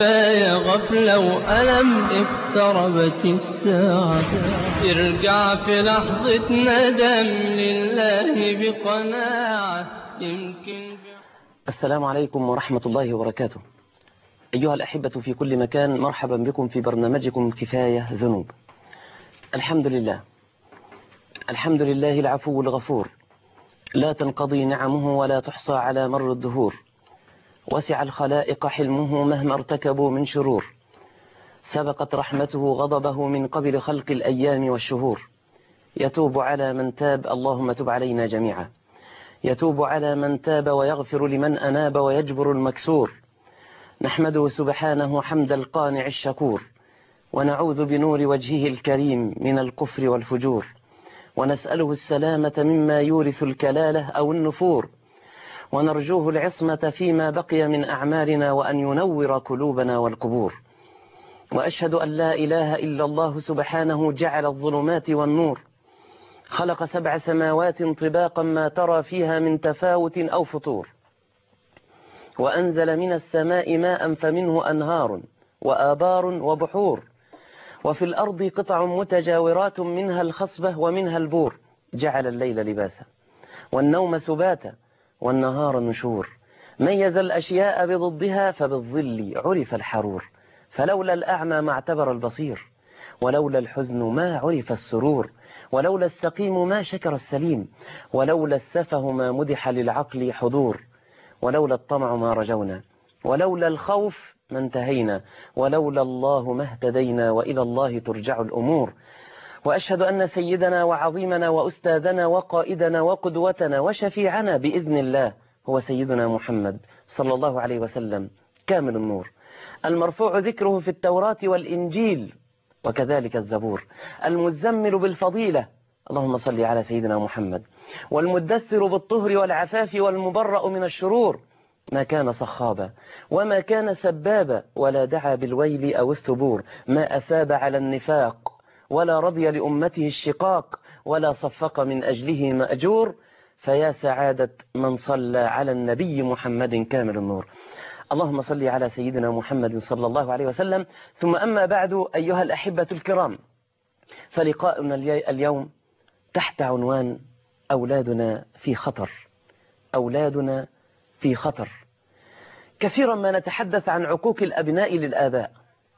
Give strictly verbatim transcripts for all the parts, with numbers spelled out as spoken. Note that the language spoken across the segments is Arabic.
يا غفلة وألم اقتربت الساعة، ارجع في لحظة ندم لله بقناعة يمكن. السلام عليكم ورحمة الله وبركاته. أيها الأحبة في كل مكان، مرحبا بكم في برنامجكم كفاية ذنوب. الحمد لله الحمد لله العفو الغفور، لا تنقضي نعمه ولا تحصى على مر الدهور. وسع الخلائق حلمه مهما ارتكبوا من شرور، سبقت رحمته غضبه من قبل خلق الأيام والشهور. يتوب على من تاب، اللهم تب علينا جميعا. يتوب على من تاب ويغفر لمن أناب ويجبر المكسور. نحمده سبحانه حمد القانع الشكور، ونعوذ بنور وجهه الكريم من الكفر والفجور، ونسأله السلامة مما يورث الكلالة أو النفور، ونرجوه العصمة فيما بقي من أعمالنا، وأن ينور قلوبنا والقبور. وأشهد أن لا إله إلا الله سبحانه جعل الظلمات والنور، خلق سبع سماوات طباقا ما ترى فيها من تفاوت أو فطور، وأنزل من السماء ماء فمنه أنهار وآبار وبحور، وفي الأرض قطع متجاورات منها الخصبة ومنها البور. جعل الليل لباسا والنوم سباتا والنهار نشور، ميز الأشياء بضدها فبالظل عرف الحرور. فلولا الأعمى ما اعتبر البصير، ولولا الحزن ما عرف السرور، ولولا السقيم ما شكر السليم، ولولا السفه ما مدح للعقل حضور، ولولا الطمع ما رجونا، ولولا الخوف ما انتهينا، ولولا الله ما اهتدينا، وإلى الله ترجع الأمور. وأشهد أن سيدنا وعظيمنا وأستاذنا وقائدنا وقدوتنا وشفيعنا بإذن الله هو سيدنا محمد صلى الله عليه وسلم، كامل النور، المرفوع ذكره في التوراة والإنجيل وكذلك الزبور، المزمل بالفضيلة، اللهم صل على سيدنا محمد، والمدثر بالطهر والعفاف والمبرأ من الشرور. ما كان صخابا وما كان سبابا، ولا دعا بالويل أو الثبور، ما أثاب على النفاق ولا رضي لأمته الشقاق، ولا صفق من أجله مأجور. فيا سعادة من صلى على النبي محمد كامل النور. اللهم صل على سيدنا محمد صلى الله عليه وسلم. ثم أما بعد، أيها الأحبة الكرام، فلقاؤنا اليوم تحت عنوان أولادنا في خطر. أولادنا في خطر. كثيرا ما نتحدث عن عقوق الأبناء للآباء،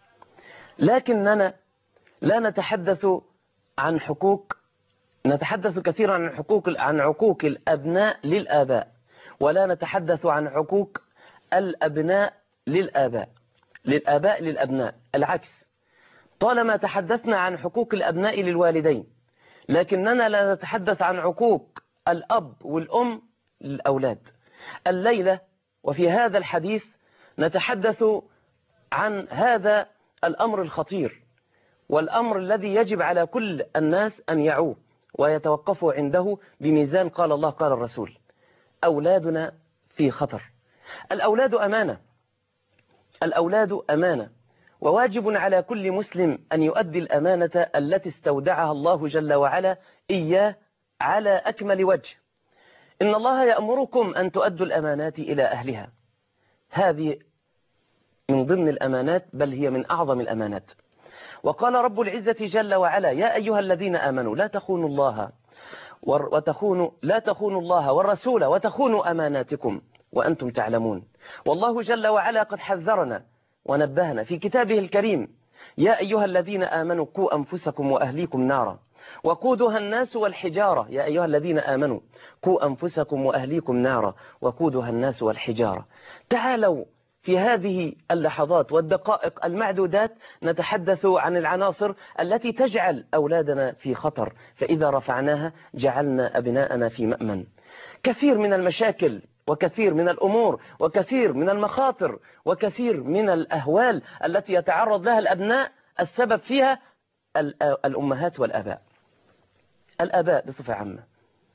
لكننا لا نتحدث عن حقوق نتحدث كثيرا عن حقوق عن عقوق الأبناء للآباء، ولا نتحدث عن حقوق الأبناء للآباء للآباء للأبناء. العكس، طالما تحدثنا عن حقوق الأبناء للوالدين، لكننا لا نتحدث عن عقوق الأب والأم للأولاد. الليلة وفي هذا الحديث نتحدث عن هذا الأمر الخطير، والأمر الذي يجب على كل الناس أن يعوه ويتوقفوا عنده بميزان قال الله قال الرسول. أولادنا في خطر. الأولاد أمانة الأولاد أمانة وواجب على كل مسلم أن يؤدي الأمانة التي استودعها الله جل وعلا إياه على أكمل وجه. إن الله يأمركم أن تؤدوا الأمانات إلى أهلها. هذه من ضمن الأمانات، بل هي من أعظم الأمانات. وقال رب العزة جل وعلا: يا أيها الذين آمنوا لا تخونوا الله وتخونوا لا تخونوا الله والرسول وتخونوا أماناتكم وأنتم تعلمون. والله جل وعلا قد حذرنا ونبهنا في كتابه الكريم: يا أيها الذين آمنوا قوا أنفسكم وأهليكم نارا وقودها الناس والحجارة. يا أيها الذين آمنوا قوا أنفسكم وأهليكم نارا وقودها الناس والحجارة. تعالوا في هذه اللحظات والدقائق المعدودات نتحدث عن العناصر التي تجعل أولادنا في خطر، فإذا رفعناها جعلنا أبناءنا في مأمن. كثير من المشاكل وكثير من الأمور وكثير من المخاطر وكثير من الأهوال التي يتعرض لها الأبناء، السبب فيها الأمهات والآباء. الآباء بصفة عامة،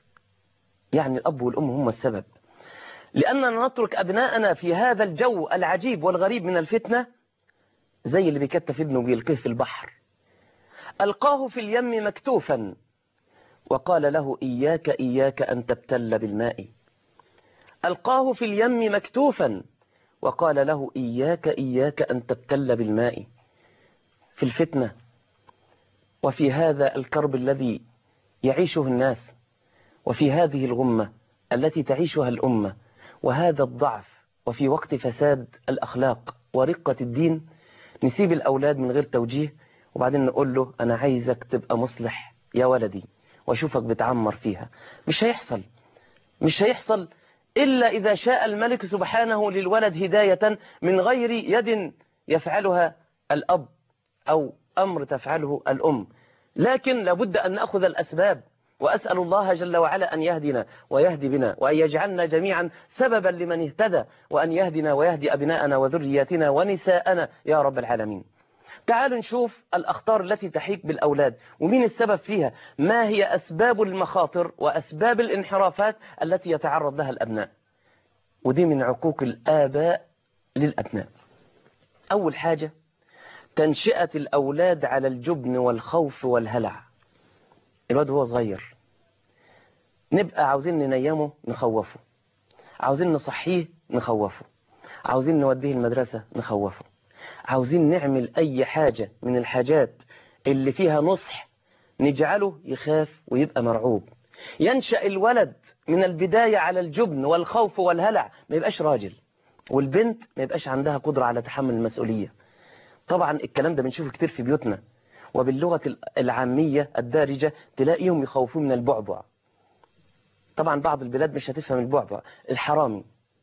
يعني الأب والأم هم السبب، لأننا نترك أبناءنا في هذا الجو العجيب والغريب من الفتنة، زي اللي بيكتف ابنه ويلقيه في البحر. ألقاه في اليم مكتوفا وقال له: إياك إياك أن تبتل بالماء. ألقاه في اليم مكتوفا وقال له إياك إياك أن تبتل بالماء في الفتنة وفي هذا الكرب الذي يعيشه الناس، وفي هذه الغمة التي تعيشها الأمة، وهذا الضعف، وفي وقت فساد الأخلاق ورقة الدين، نسيب الأولاد من غير توجيه وبعدين نقول له أنا عايزك تبقى مصلح يا ولدي واشوفك بتعمر فيها. مش هيحصل، مش هيحصل إلا إذا شاء الملك سبحانه للولد هداية من غير يد يفعلها الأب أو أمر تفعله الأم. لكن لابد أن نأخذ الأسباب، وأسأل الله جل وعلا أن يهدنا ويهدي بنا، وأن يجعلنا جميعا سببا لمن اهتدى، وأن يهدنا ويهدي أبناءنا وذرياتنا ونساءنا يا رب العالمين. تعالوا نشوف الأخطار التي تحيك بالأولاد ومين السبب فيها، ما هي أسباب المخاطر وأسباب الانحرافات التي يتعرض لها الأبناء، ودي من عقوق الآباء للأبناء. أول حاجة تنشئة الأولاد على الجبن والخوف والهلع. الواد هو صغير نبقى عاوزين ننيمه نخوفه، عاوزين نصحيه نخوفه، عاوزين نوديه المدرسة نخوفه، عاوزين نعمل أي حاجة من الحاجات اللي فيها نصح نجعله يخاف ويبقى مرعوب. ينشأ الولد من البداية على الجبن والخوف والهلع، ما يبقاش راجل، والبنت ما يبقاش عندها قدرة على تحمل المسؤولية. طبعا الكلام ده بنشوفه كتير في بيوتنا، وباللغة العامية الدارجة تلاقيهم يخوفون من البعبع. طبعا بعض البلاد مش هتفهم البعبع، الحرامي،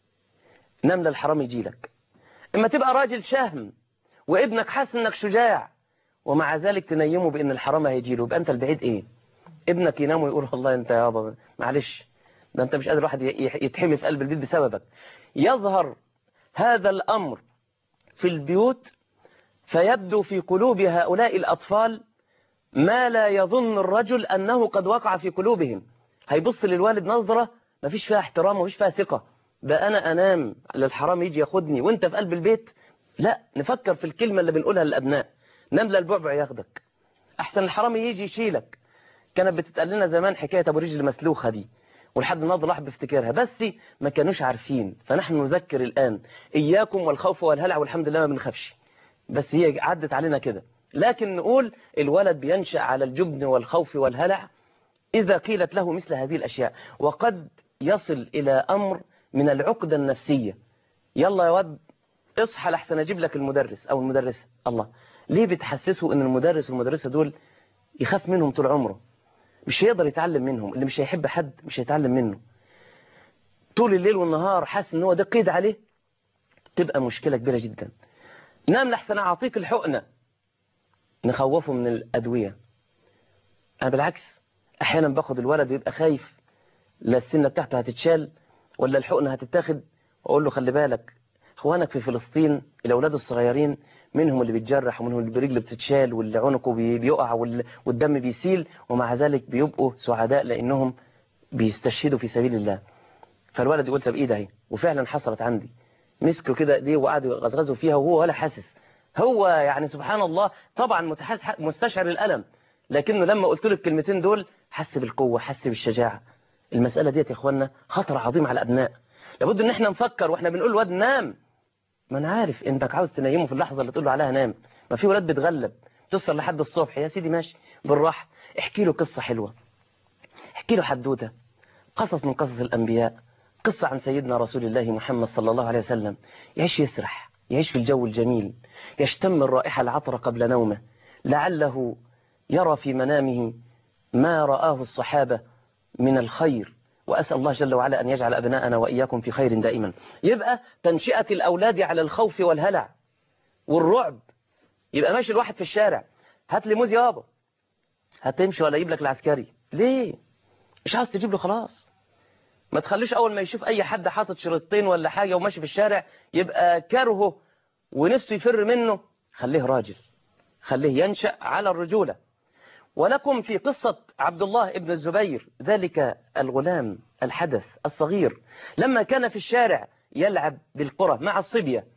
نملة الحرامي يجيلك. اما تبقى راجل شهم وابنك حاسس انك شجاع ومع ذلك تنيمه بان الحرامي هيجيله، يبقى انت البعيد ايه؟ ابنك ينام ويقول والله انت يا بابا معلش، ده انت مش قادر واحد يتحمي في قلب البيت بسببك. يظهر هذا الامر في البيوت فيبدو في قلوب هؤلاء الأطفال ما لا يظن الرجل أنه قد وقع في قلوبهم. هيبص للوالد نظرة ما فيش فيها احترام ومفيش فيها ثقة، بقى أنا أنام للحرام يجي ياخدني وانت في قلب البيت. لا، نفكر في الكلمة اللي بنقولها للأبناء، نملة البعبع ياخدك أحسن الحرام يجي يشيلك. كانت بتتقال لنا زمان حكاية أبو رجل مسلوخة دي، ولحد النهارده الواحد بيفتكرها، بس ما كانوش عارفين. فنحن نذكر الآن إياكم والخوف والهلع، والحمد لله ما بنخافش، بس هي عدت علينا كده. لكن نقول الولد بينشأ على الجبن والخوف والهلع إذا قيلت له مثل هذه الأشياء، وقد يصل إلى أمر من العقدة النفسية. يلا يا ود اصحى لحسن أجيب لك المدرس أو المدرسة. الله، ليه بتحسسه أن المدرس والمدرسة دول يخاف منهم طول عمره؟ مش هيقدر يتعلم منهم، اللي مش هيحب حد مش هيتعلم منه. طول الليل والنهار حاسس ان هو ده قيد عليه، تبقى مشكلة كبيرة جدا. نام لحسن أعطيك الحقنة، نخوفه من الأدوية. أنا بالعكس أحيانا باخد الولد ويبقى خايف لا السنة بتاعته هتتشال ولا الحقنة هتتاخد، وأقول له خلي بالك إخوانك في فلسطين الأولاد الصغيرين منهم اللي بيتجرح ومنهم اللي برجله بتتشال واللي عنقه بيقع والدم بيسيل، ومع ذلك بيبقوا سعداء لأنهم بيستشهدوا في سبيل الله. فالولد يقول طب إيه ده؟ وفعلا حصلت عندي، مسكوا كده ايديه وقعدوا يغزغزوا فيها وهو ولا حاسس. هو يعني سبحان الله طبعا مستشعر الألم، لكنه لما قلت له الكلمتين دول حس بالقوة، حس بالشجاعة. المسألة ديت يا اخوانا خطر عظيم على الأبناء. لابد ان احنا نفكر واحنا بنقول الواد نام، ما انا عارف انك عاوز تنيمه في اللحظة اللي تقول له عليها نام. ما في ولاد بتغلب تسهر لحد الصبح، يا سيدي ماشي بالراحة، احكي له قصة حلوة، احكي له حدوتة، قصص من قصص الأنبياء، قصة عن سيدنا رسول الله محمد صلى الله عليه وسلم. يعيش يسرح، يعيش في الجو الجميل، يشتم الرائحة العطرة قبل نومه، لعله يرى في منامه ما رآه الصحابة من الخير. وأسأل الله جل وعلا أن يجعل أبناءنا وإياكم في خير دائما. يبقى تنشئة الأولاد على الخوف والهلع والرعب. يبقى ماشي الواحد في الشارع، هات لي موز يابا، هتمشي ولا يجيب لك العسكري؟ ليه؟ مش عاوز تجيب له خلاص. ما تخليش أول ما يشوف أي حد حاطط شريطين ولا حاجة وماشي في الشارع يبقى كرهه ونفسه يفر منه. خليه راجل، خليه ينشأ على الرجولة. ولكم في قصة عبد الله ابن الزبير، ذلك الغلام الحدث الصغير لما كان في الشارع يلعب بالقرى مع الصبية،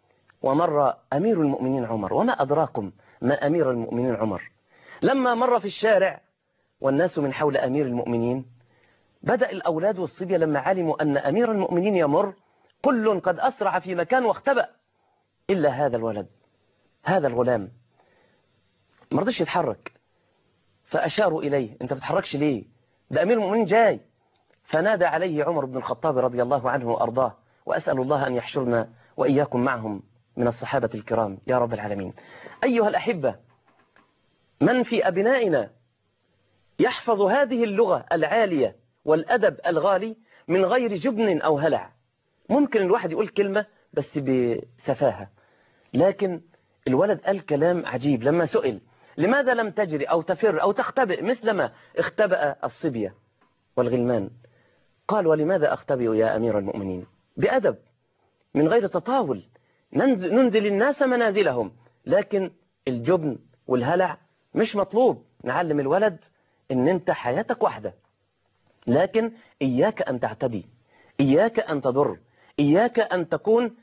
ومر أمير المؤمنين عمر. وما أدراكم ما أمير المؤمنين عمر؟ لما مر في الشارع والناس من حول أمير المؤمنين، بدأ الأولاد والصبية لما علموا أن أمير المؤمنين يمر كل قد أسرع في مكان واختبأ إلا هذا الولد، هذا الغلام ما رضيش يتحرك. فأشاروا إليه: أنت بتتحركش ليه؟ ده أمير المؤمنين جاي. فنادى عليه عمر بن الخطاب رضي الله عنه وأرضاه، وأسأل الله أن يحشرنا وإياكم معهم من الصحابة الكرام يا رب العالمين. أيها الأحبة، من في أبنائنا يحفظ هذه اللغة العالية والأدب الغالي من غير جبن أو هلع؟ ممكن الواحد يقول كلمة بس بسفاهة، لكن الولد قال كلام عجيب لما سئل: لماذا لم تجري أو تفر أو تختبئ مثلما اختبأ الصبية والغلمان؟ قال: ولماذا أختبئ يا أمير المؤمنين؟ بأدب، من غير تطاول، ننزل, ننزل الناس منازلهم، لكن الجبن والهلع مش مطلوب. نعلم الولد ان انت حياتك واحدة، لكن إياك أن تعتدي، إياك أن تضر، إياك أن تكون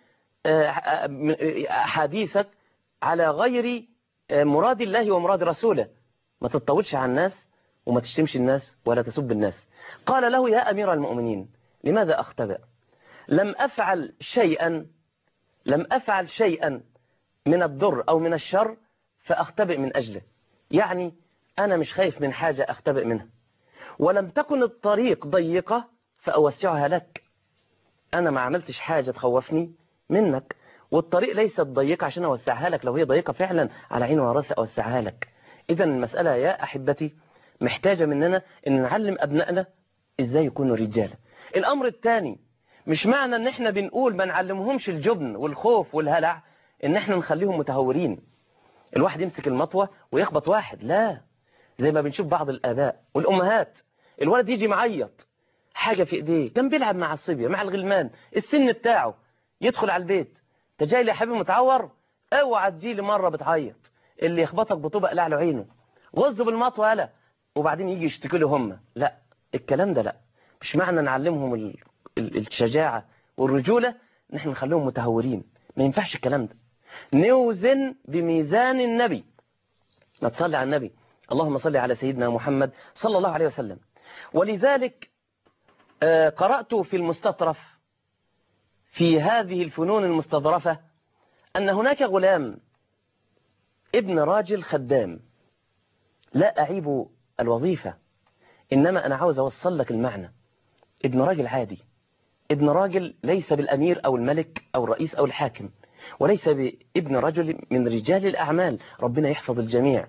حديثك على غير مراد الله ومراد رسوله. ما تتطولش على الناس وما تشتمش الناس ولا تسب الناس. قال له: يا أمير المؤمنين، لماذا أختبئ؟ لم أفعل شيئا لم أفعل شيئا من الضر أو من الشر فأختبئ من أجله. يعني أنا مش خايف من حاجة أختبئ منها، ولم تكن الطريق ضيقة فأوسعها لك. أنا ما عملتش حاجة تخوفني منك، والطريق ليست ضيقة عشان أوسعها لك. لو هي ضيقة فعلا على عيني وراسي أوسعها لك. إذا المسألة يا أحبتي محتاجة مننا أن نعلم أبنائنا إزاي يكونوا رجالة. الأمر الثاني، مش معنى أن احنا بنقول ما نعلمهمش الجبن والخوف والهلع أن احنا نخليهم متهورين، الواحد يمسك المطوة ويخبط واحد. لا، زي ما بنشوف بعض الآباء والأمهات، الولد يجي معيط حاجة في إيديه، كان بيلعب مع الصبية مع الغلمان السن بتاعه، يدخل على البيت: انت جاي لي يا حبيبي متعور؟ اوعى تجيلي مرة بتعيط، اللي يخبطك بطوبة اقلع له عينه، غزه بالمطوة يلا، وبعدين يجي يشتكي له هم. لا، الكلام ده لا. مش معنى نعلمهم ال... ال... الشجاعة والرجولة نحن نخليهم متهورين، ما ينفعش الكلام ده. نوزن بميزان النبي. ما تصلي على النبي، اللهم صل على سيدنا محمد صلى الله عليه وسلم. ولذلك آه قرأت في المستطرف في هذه الفنون المستظرفة أن هناك غلام ابن راجل خدام. لا أعيب الوظيفة، إنما أنا عاوز أوصل لك المعنى. ابن راجل عادي، ابن راجل ليس بالأمير أو الملك أو الرئيس أو الحاكم، وليس بابن رجل من رجال الأعمال، ربنا يحفظ الجميع،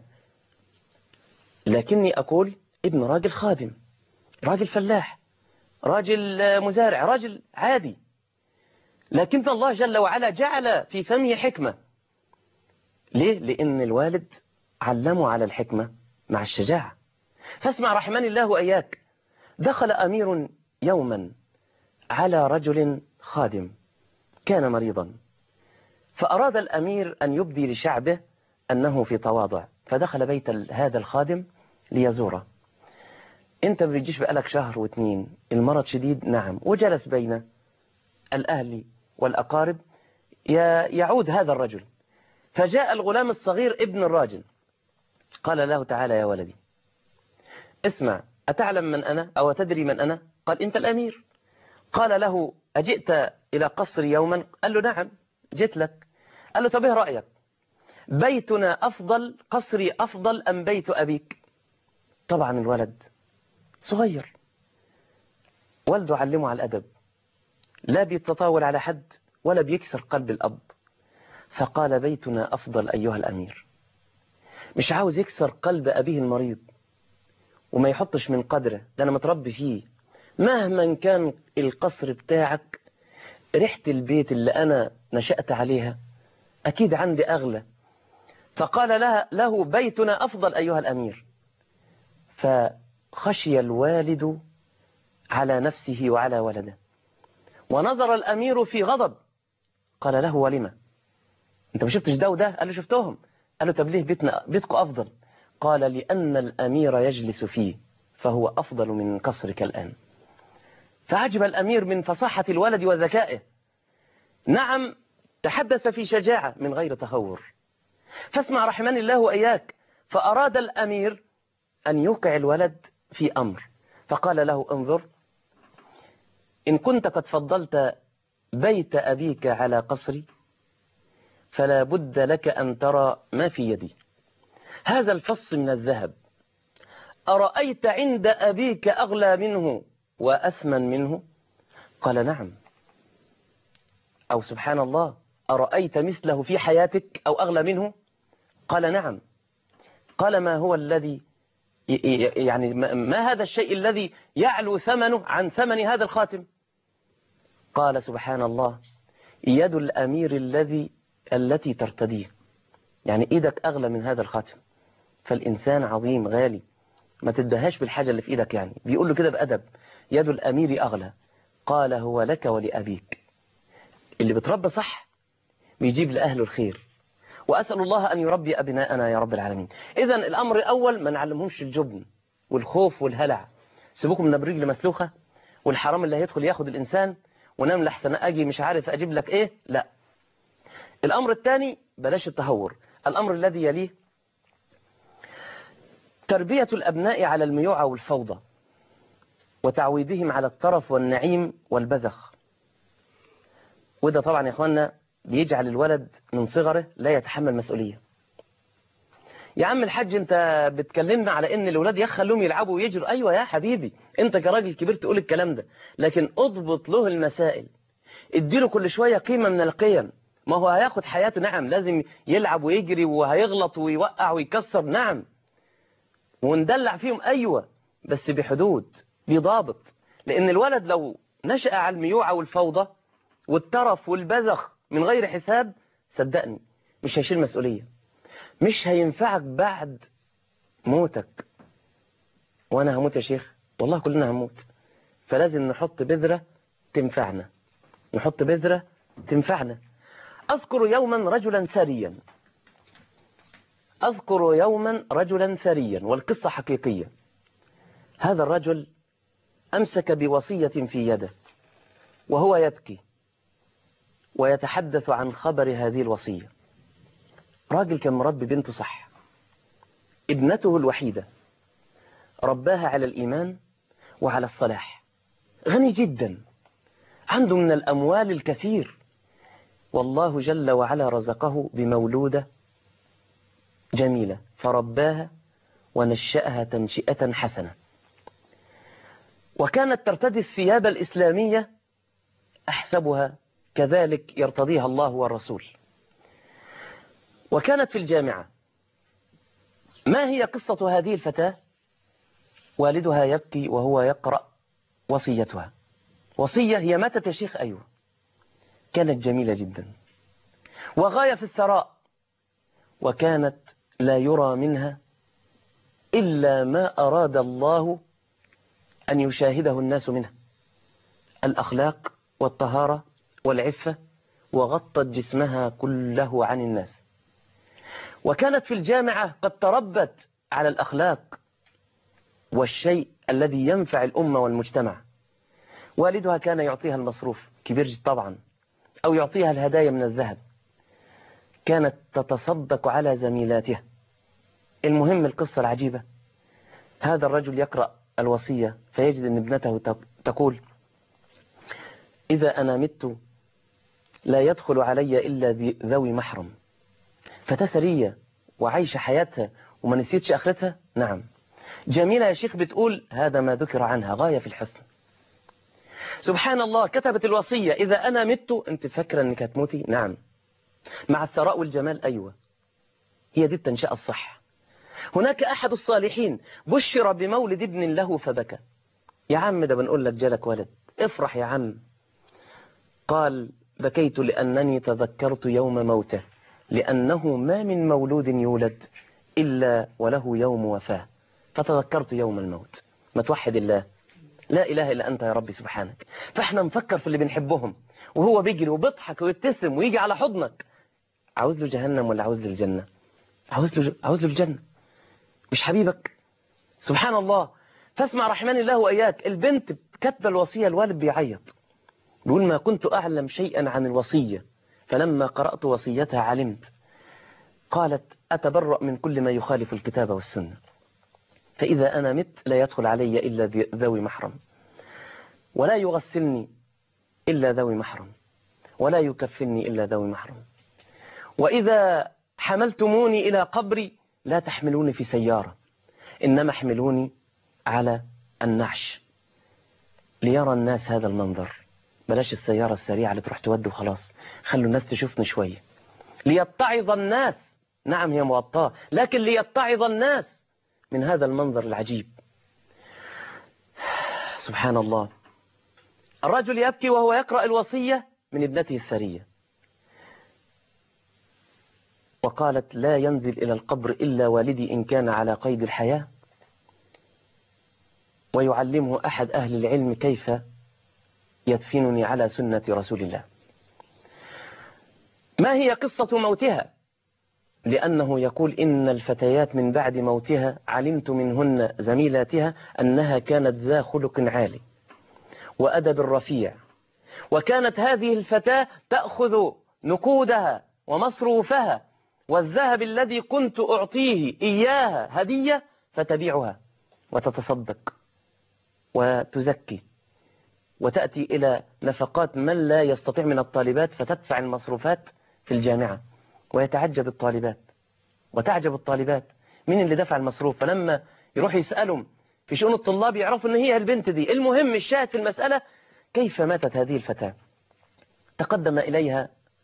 لكني أقول ابن راجل خادم، راجل فلاح، راجل مزارع، راجل عادي، لكن الله جل وعلا جعل في فمه حكمة. ليه؟ لأن الوالد علمه على الحكمة مع الشجاعة. فاسمع رحمن الله وإياك. دخل أمير يوما على رجل خادم كان مريضا، فأراد الأمير أن يبدي لشعبه أنه في تواضع، فدخل بيت هذا الخادم ليزوره. انت ما بيجيش بقالك شهر واثنين، المرض شديد، نعم، وجلس بين الأهل والأقارب يعود هذا الرجل. فجاء الغلام الصغير ابن الراجل، قال له: تعالى يا ولدي، اسمع، أتعلم من أنا أو تدري من أنا؟ قال: أنت الأمير. قال له: أجئت إلى قصر يوما؟ قال له: نعم جئت لك. قال له: طب ايه رأيك، بيتنا أفضل، قصري أفضل أم بيت أبيك؟ طبعا الولد صغير، والده علمه على الأدب، لا بيتطاول على حد ولا بيكسر قلب الأب، فقال: بيتنا أفضل أيها الأمير. مش عاوز يكسر قلب أبيه المريض وما يحطش من قدره، ده أنا متربي فيه، مهما كان القصر بتاعك، ريحة البيت اللي أنا نشأت عليها أكيد عندي أغلى. فقال لها له: بيتنا أفضل أيها الأمير. فخشي الوالد على نفسه وعلى ولده، ونظر الأمير في غضب، قال له: ولما؟ أنت ما شفتش ده وده؟ قال له: شفتهم. قال له: طب ليه بيتنا بيتكم أفضل؟ قال: لأن الأمير يجلس فيه فهو أفضل من قصرك الآن. فعجب الأمير من فصاحة الولد وذكائه، نعم تحدث في شجاعة من غير تهور. فاسمع رحمن الله وإياك. فأراد الأمير أن يوقع الولد في أمر، فقال له: انظر، إن كنت قد فضلت بيت أبيك على قصري فلا بد لك أن ترى ما في يدي. هذا الفص من الذهب أرأيت عند أبيك أغلى منه وأثمن منه؟ قال نعم. أو سبحان الله، أرأيت مثله في حياتك أو أغلى منه؟ قال نعم. قال ما هو الذي يعني ما هذا الشيء الذي يعلو ثمنه عن ثمن هذا الخاتم؟ قال سبحان الله، يد الأمير الذي التي ترتديه، يعني إيدك أغلى من هذا الخاتم. فالإنسان عظيم غالي، ما تدهاش بالحاجة اللي في إيدك، يعني بيقول له كده بأدب، يد الأمير أغلى. قال هو لك ولأبيك. اللي بتربى صح بيجيب لأهله الخير، وأسأل الله أن يربي أبناءنا يا رب العالمين. إذن الأمر الأول ما نعلمهمش الجبن والخوف والهلع. سيبوكم من برجل مسلوخة والحرام اللي هيدخل ياخد الإنسان ونام لحسن أجي مش عارف أجيب لك إيه. لا. الأمر الثاني بلاش التهور. الأمر الذي يليه تربية الأبناء على الميوعة والفوضى وتعويدهم على الطرف والنعيم والبذخ. وده طبعا يا إخواننا بيجعل الولد من صغره لا يتحمل مسؤولية. يا عم الحاج انت بتكلمنا على ان الولاد يخلوهم يلعبوا ويجروا. ايوه يا حبيبي، انت كراجل كبير تقول الكلام ده، لكن اضبط له المسائل، اديله كل شوية قيمة من القيم. ما هو هياخد حياته، نعم لازم يلعب ويجري وهيغلط ويوقع ويكسر، نعم وندلع فيهم، ايوه بس بحدود بضابط. لان الولد لو نشأ على الميوعة والفوضى والترف والبذخ من غير حساب، صدقني مش هيشيل مسؤولية، مش هينفعك بعد موتك. وانا هموت يا شيخ، والله كلنا هموت. فلازم نحط بذرة تنفعنا، نحط بذرة تنفعنا. أذكر يوما رجلا ثريا، أذكر يوما رجلا ثريا والقصة حقيقية. هذا الرجل أمسك بوصية في يده وهو يبكي ويتحدث عن خبر هذه الوصية. راجل كان مربي بنته صح، ابنته الوحيدة رباها على الإيمان وعلى الصلاح، غني جدا، عنده من الأموال الكثير، والله جل وعلا رزقه بمولودة جميلة فرباها ونشأها تنشئة حسنة، وكانت ترتدي الثياب الإسلامية أحسبها كذلك يرتضيها الله والرسول. وكانت في الجامعة. ما هي قصة هذه الفتاة؟ والدها يبكي وهو يقرأ وصيتها. وصية هي ماتت يا شيخ، أيوة كانت جميلة جدا وغاية في الثراء، وكانت لا يرى منها إلا ما أراد الله أن يشاهده الناس منها: الأخلاق والطهارة والعفة، وغطت جسمها كله عن الناس. وكانت في الجامعة قد تربت على الأخلاق والشيء الذي ينفع الأمة والمجتمع. والدها كان يعطيها المصروف كبير طبعا، أو يعطيها الهدايا من الذهب، كانت تتصدق على زميلاتها. المهم القصة العجيبة، هذا الرجل يقرأ الوصية فيجد أن ابنته تقول: إذا أنا مت لا يدخل علي إلا ذوي محرم. فتاة سرية وعايشة حياتها وما نسيتش آخرتها. نعم جميلة يا شيخ، بتقول هذا ما ذكر عنها غاية في الحسن. سبحان الله، كتبت الوصية: إذا أنا مت، أنت فاكرة أنك هتموتي؟ نعم، مع الثراء والجمال، أيوة هي دي التنشئة الصح. هناك أحد الصالحين بشر بمولد ابن له فبكى. يا عم ده بنقول لك جالك ولد، افرح يا عم. قال: بكيت لأنني تذكرت يوم موته، لأنه ما من مولود يولد إلا وله يوم وفاة، فتذكرت يوم الموت. ما توحد الله، لا إله إلا أنت يا ربي سبحانك. فإحنا نفكر في اللي بنحبهم وهو بيجري وبيضحك ويبتسم ويجي على حضنك. عاوز له جهنم ولا عاوز له الجنة؟ عاوز له عاوز له الجنة، مش حبيبك؟ سبحان الله. فاسمع رحمن الله وإياك، البنت كتب الوصية، الوالد بيعيط بيقول: ما كنت أعلم شيئا عن الوصية، فلما قرأت وصيتها علمت. قالت: أتبرأ من كل ما يخالف الكتاب والسنة، فإذا أنا مت لا يدخل علي إلا ذوي محرم، ولا يغسلني إلا ذوي محرم، ولا يكفلني إلا ذوي محرم. وإذا حملتموني إلى قبري لا تحملوني في سيارة، إنما احملوني على النعش ليرى الناس هذا المنظر. بلاش السيارة السريعة اللي تروح تود وخلاص، خلوا الناس تشوفني شوية. ليتعظ الناس، نعم هي مغطاة، لكن ليتعظ الناس من هذا المنظر العجيب. سبحان الله. الرجل يبكي وهو يقرأ الوصية من ابنته الثرية، وقالت لا ينزل إلى القبر إلا والدي إن كان على قيد الحياة، ويعلمه أحد أهل العلم كيف يدفنني على سنة رسول الله. ما هي قصة موتها؟ لأنه يقول إن الفتيات من بعد موتها علمت منهن زميلاتها أنها كانت ذا خلق عالي وأدب رفيع، وكانت هذه الفتاة تأخذ نقودها ومصروفها والذهب الذي كنت أعطيه إياها هدية فتبيعها وتتصدق وتزكي وتأتي إلى نفقات من لا يستطيع من الطالبات فتدفع المصروفات في الجامعة. ويتعجب الطالبات وتعجب الطالبات مين اللي دفع المصروف، فلما يروح يسألهم في شؤون الطلاب يعرفوا أن هي البنت دي. المهم الشاهد في المسألة كيف ماتت هذه الفتاة. تقدم إليها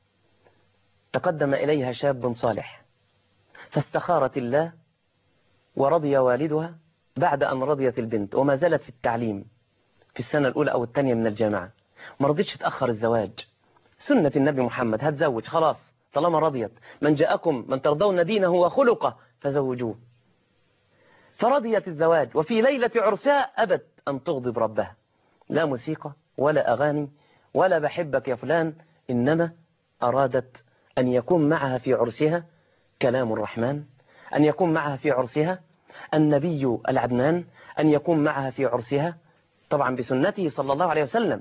تقدم إليها شاب صالح فاستخارت الله ورضي والدها بعد أن رضيت البنت وما زالت في التعليم في السنة الأولى أو الثانية من الجامعة، ما رضيتش تأخر الزواج. سنة النبي محمد هتزوج خلاص طالما رضيت، من جاءكم من ترضون دينه وخلقه فزوجوه. فرضيت الزواج، وفي ليلة عرسها أبت أن تغضب ربها، لا موسيقى ولا أغاني ولا بحبك يا فلان، إنما أرادت أن يكون معها في عرسها كلام الرحمن، أن يكون معها في عرسها النبي العدنان، أن يكون معها في عرسها طبعا بسنته صلى الله عليه وسلم.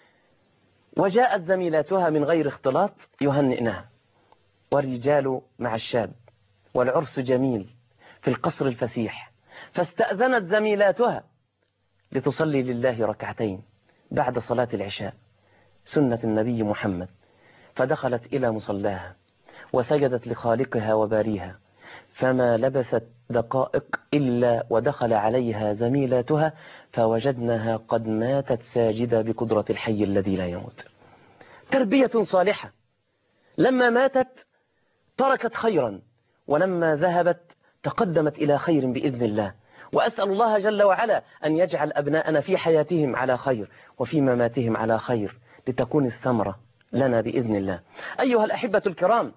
وجاءت زميلاتها من غير اختلاط يهنئنها، والرجال مع الشاب، والعرس جميل في القصر الفسيح. فاستأذنت زميلاتها لتصلي لله ركعتين بعد صلاة العشاء سنة النبي محمد، فدخلت إلى مصلاها وسجدت لخالقها وباريها، فما لبثت دقائق إلا ودخل عليها زميلاتها فوجدناها قد ماتت ساجدة بقدرة الحي الذي لا يموت. تربية صالحة، لما ماتت تركت خيرا، ولما ذهبت تقدمت إلى خير بإذن الله. وأسأل الله جل وعلا أن يجعل أبناءنا في حياتهم على خير وفي مماتهم على خير، لتكون الثمرة لنا بإذن الله. أيها الأحبة الكرام،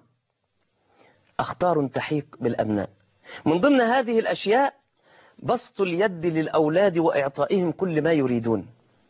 أخطار تحيق بالأبناء. من ضمن هذه الأشياء بسط اليد للأولاد وإعطائهم كل ما يريدون.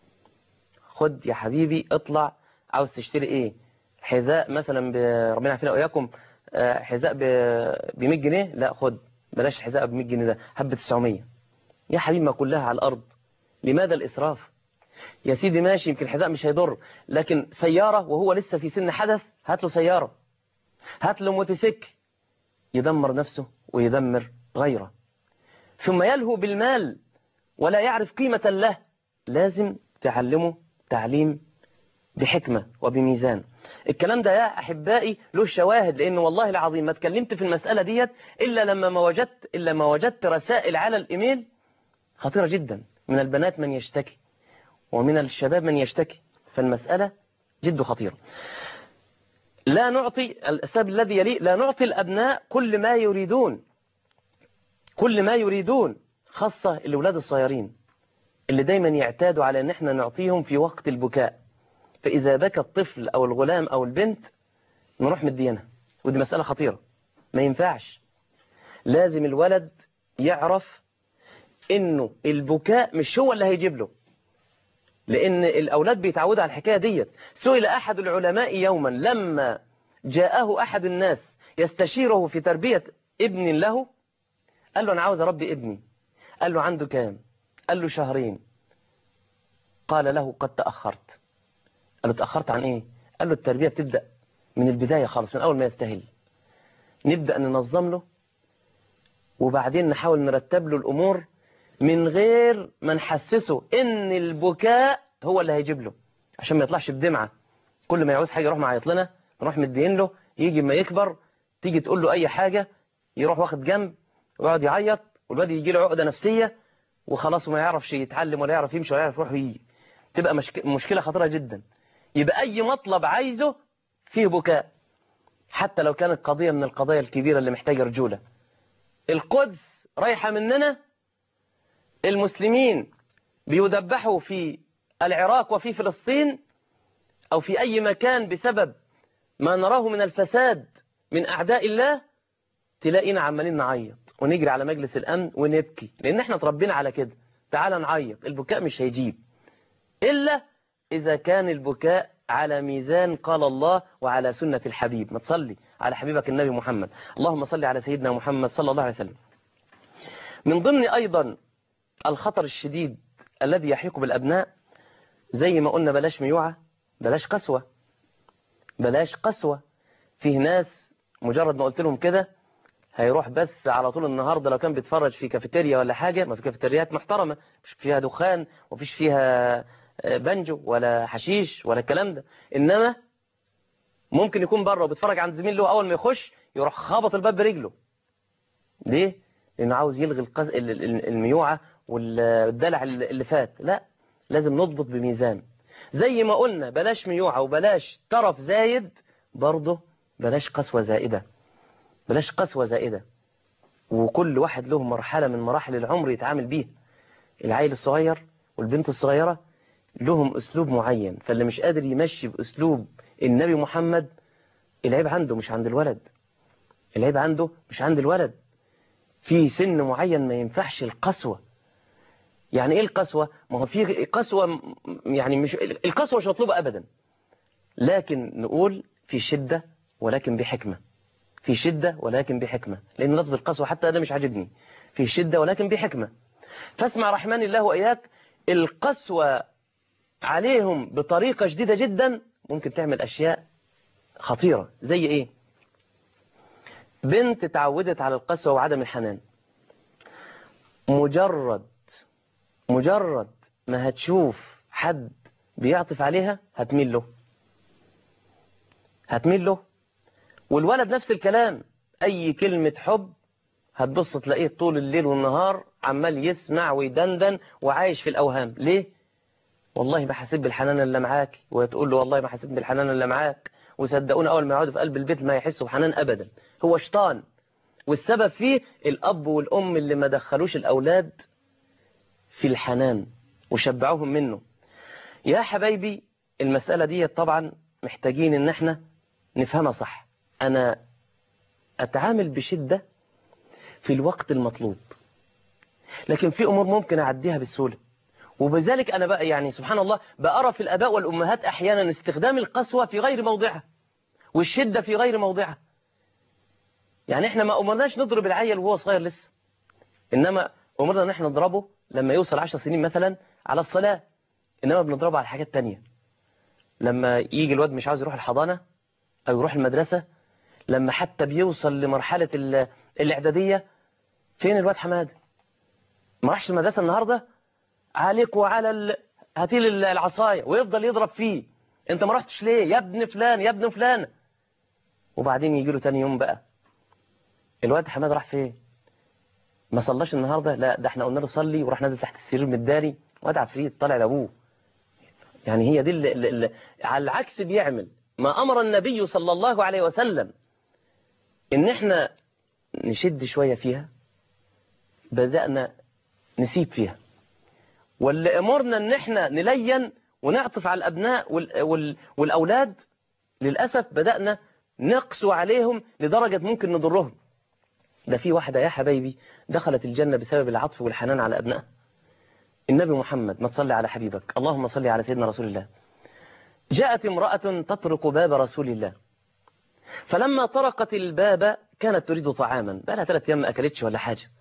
خد يا حبيبي اطلع، عاوز تشتري ايه؟ حذاء مثلا ربنا يعافينا وإياكم، حذاء ب مية جنيه، لا خد بلاش الحذاء ب مية جنيه ده، هب تسعمية. يا حبيبي ما كلها على الأرض، لماذا الإسراف؟ يا سيدي ماشي يمكن الحذاء مش هيضر، لكن سيارة وهو لسه في سن حدث هات له سيارة، هات له موتوسيكل يدمر نفسه ويدمر غيره. ثم يلهو بالمال ولا يعرف قيمة له. لازم تعلمه تعليم بحكمة وبميزان. الكلام ده يا أحبائي له شواهد، لأن والله العظيم ما اتكلمت في المسألة ديت إلا لما ما وجدت إلا ما وجدت رسائل على الإيميل خطيرة جدا، من البنات من يشتكي ومن الشباب من يشتكي، فالمسألة جد خطيرة. لا نعطي السبب الذي يلي لا نعطي الأبناء كل ما يريدون كل ما يريدون خاصة الأولاد الصغيرين اللي دايما يعتادوا على أن احنا نعطيهم في وقت البكاء. فإذا بكى الطفل أو الغلام أو البنت نروح مدينها، ودي مسألة خطيرة ما ينفعش. لازم الولد يعرف إنه البكاء مش هو اللي هيجيب له، لأن الأولاد بيتعودوا على الحكاية ديت. سئل أحد العلماء يوما لما جاءه أحد الناس يستشيره في تربية ابن له، قال له أنا عاوز أربي ابني. قال له عنده كام؟ قال له شهرين. قال له قد تأخرت. قال له تأخرت عن إيه؟ قال له التربية بتبدأ من البداية خالص، من أول ما يستهل نبدأ ننظم له، وبعدين نحاول نرتب له الأمور من غير ما نحسسه إن البكاء هو اللي هيجيب له، عشان ما يطلعش بدمعة كل ما يعوز حاجة يروح معيط لنا، نروح مدين له، يجي ما يكبر تيجي تقول له أي حاجة يروح واخد جنب ويقعد يعيط، والواد يجي له عقدة نفسية وخلاص وما يعرفش يتعلم ولا يعرف يمشي ولا يعرف يروح ويجي. تبقى مشك... مشكلة خطيرة جدا. يبقى أي مطلب عايزه فيه بكاء، حتى لو كانت قضية من القضايا الكبيرة اللي محتاجة رجولة. القدس رايحة مننا، المسلمين بيدبحوا في العراق وفي فلسطين أو في أي مكان بسبب ما نراه من الفساد من أعداء الله، تلاقينا عمالين نعيط ونجري على مجلس الأمن ونبكي، لأن احنا تربينا على كده. تعال نعيط، البكاء مش هيجيب إلا إذا كان البكاء على ميزان قال الله وعلى سنة الحبيب. ما تصلي على حبيبك النبي محمد، اللهم صل على سيدنا محمد صلى الله عليه وسلم. من ضمن أيضا الخطر الشديد الذي يحيق بالأبناء، زي ما قلنا بلاش ميوعة، بلاش قسوة، بلاش قسوة. فيه ناس مجرد ما قلت لهم كده هيروح بس على طول النهاردة لو كان بيتفرج في كافيتيريا ولا حاجة، ما في كافيتريات محترمة مش فيها دخان ومفيش فيها بنجو ولا حشيش ولا الكلام ده، إنما ممكن يكون بره وبيتفرج عند زميل له، أول ما يخش يروح خابط الباب برجله. ليه؟ لأنه عاوز يلغي القز... الميوعة والدلع اللي فات. لا، لازم نضبط بميزان. زي ما قلنا بلاش ميوعة وبلاش طرف زايد، برضه بلاش قسوة زائدة، بلاش قسوة زائدة. وكل واحد له مرحلة من مراحل العمر يتعامل بيها. العيل الصغير والبنت الصغيرة لهم أسلوب معين، فاللي مش قادر يمشي بأسلوب النبي محمد، العيب عنده مش عند الولد، العيب عنده مش عند الولد. في سن معين ما ينفعش القسوة. يعني ايه القسوة؟ ما هو في قسوة، يعني مش القسوة مش مطلوبة أبدا، لكن نقول في شدة ولكن بحكمة، في شدة ولكن بحكمة، لأن لفظ القسوة حتى ده مش عاجبني. في شدة ولكن بحكمة. فاسمع رحمن الله وإياك، القسوة عليهم بطريقة جديدة جدا ممكن تعمل أشياء خطيرة. زي إيه؟ بنت تعودت على القسوة وعدم الحنان، مجرد مجرد ما هتشوف حد بيعطف عليها هتميل له، هتميل له. والولد نفس الكلام، أي كلمة حب هتبص تلاقيه طول الليل والنهار عمال يسمع ويدندن وعايش في الأوهام. ليه؟ والله ما حسيت بالحنان اللي معاك، وتقول له والله ما حسيت بالحنان اللي معاك، وصدقونا أول ما يقعدوا في قلب البيت ما يحسوا بحنان أبدا. هو شيطان، والسبب فيه الأب والأم اللي ما دخلوش الأولاد في الحنان وشبعوهم منه. يا حبايبي المسألة دي طبعا محتاجين ان احنا نفهمها صح. انا اتعامل بشدة في الوقت المطلوب، لكن في امور ممكن اعديها بسهولة. وبذلك انا بقى يعني سبحان الله بأرى في الاباء والامهات احيانا استخدام القسوة في غير موضعها والشدة في غير موضعها. يعني احنا ما امرناش نضرب العيل وهو صغير لسه، انما امرنا ان احنا نضربه لما يوصل عشر سنين مثلا على الصلاة، انما بنضربه على حاجات تانية. لما يجي الواد مش عاوز يروح الحضانة أو يروح المدرسة، لما حتى بيوصل لمرحلة الإعدادية، فين الواد حماد؟ ما راحش المدرسة النهاردة؟ عليك وعلى ال... هاتيل العصاية، ويفضل يضرب فيه. انت ما رحتش ليه يا ابن فلان يا ابن فلان؟ وبعدين يجي له تاني يوم بقى، الواد حماد راح فين؟ ما صلاش النهاردة؟ لا ده احنا قلنا له صلي وراح نازل تحت السرير متداري، واد عفريت طالع لابوه. يعني هي دي اللي اللي على العكس بيعمل ما أمر النبي صلى الله عليه وسلم إن إحنا نشد شوية فيها، بدأنا نسيب فيها. واللي أمرنا إن إحنا نلين ونعطف على الأبناء وال وال والأولاد، للأسف بدأنا نقسو عليهم لدرجة ممكن نضرهم. ده في واحدة يا حبايبي دخلت الجنة بسبب العطف والحنان على أبنائها. النبي محمد، ما تصلي على حبيبك، اللهم صلي على سيدنا رسول الله. جاءت امرأة تطرق باب رسول الله، فلما طرقت الباب كانت تريد طعاما، بقى لها ثلاث أيام ما أكلتش ولا حاجة.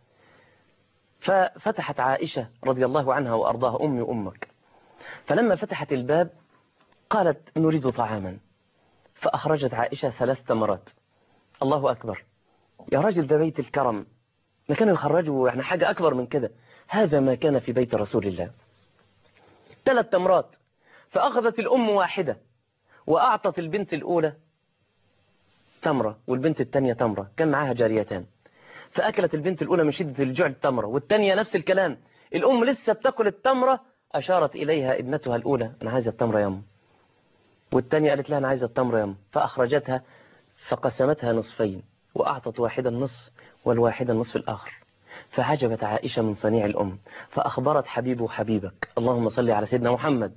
ففتحت عائشة رضي الله عنها وأرضاها، أمي وأمك، فلما فتحت الباب قالت نريد طعاما، فأخرجت عائشة ثلاث تمرات. الله أكبر، يا راجل ده بيت الكرم، ما كانوا يخرجوا يعني حاجة أكبر من كده. هذا ما كان في بيت رسول الله، ثلاث تمرات. فأخذت الأم واحدة وأعطت البنت الأولى تمرة والبنت الثانية تمرة، كان معاها جاريتان، فأكلت البنت الأولى من شدة الجوع التمرة، والثانية نفس الكلام. الأم لسه بتاكل التمرة أشارت إليها ابنتها الأولى أنا عايزة التمرة يا أم، والثانية قالت لها أنا عايزة التمرة يا أم، فأخرجتها فقسمتها نصفين وأعطت واحدا النصف والواحدا النصف الآخر. فعجبت عائشة من صنيع الأم فأخبرت حبيب حبيبك اللهم صل على سيدنا محمد.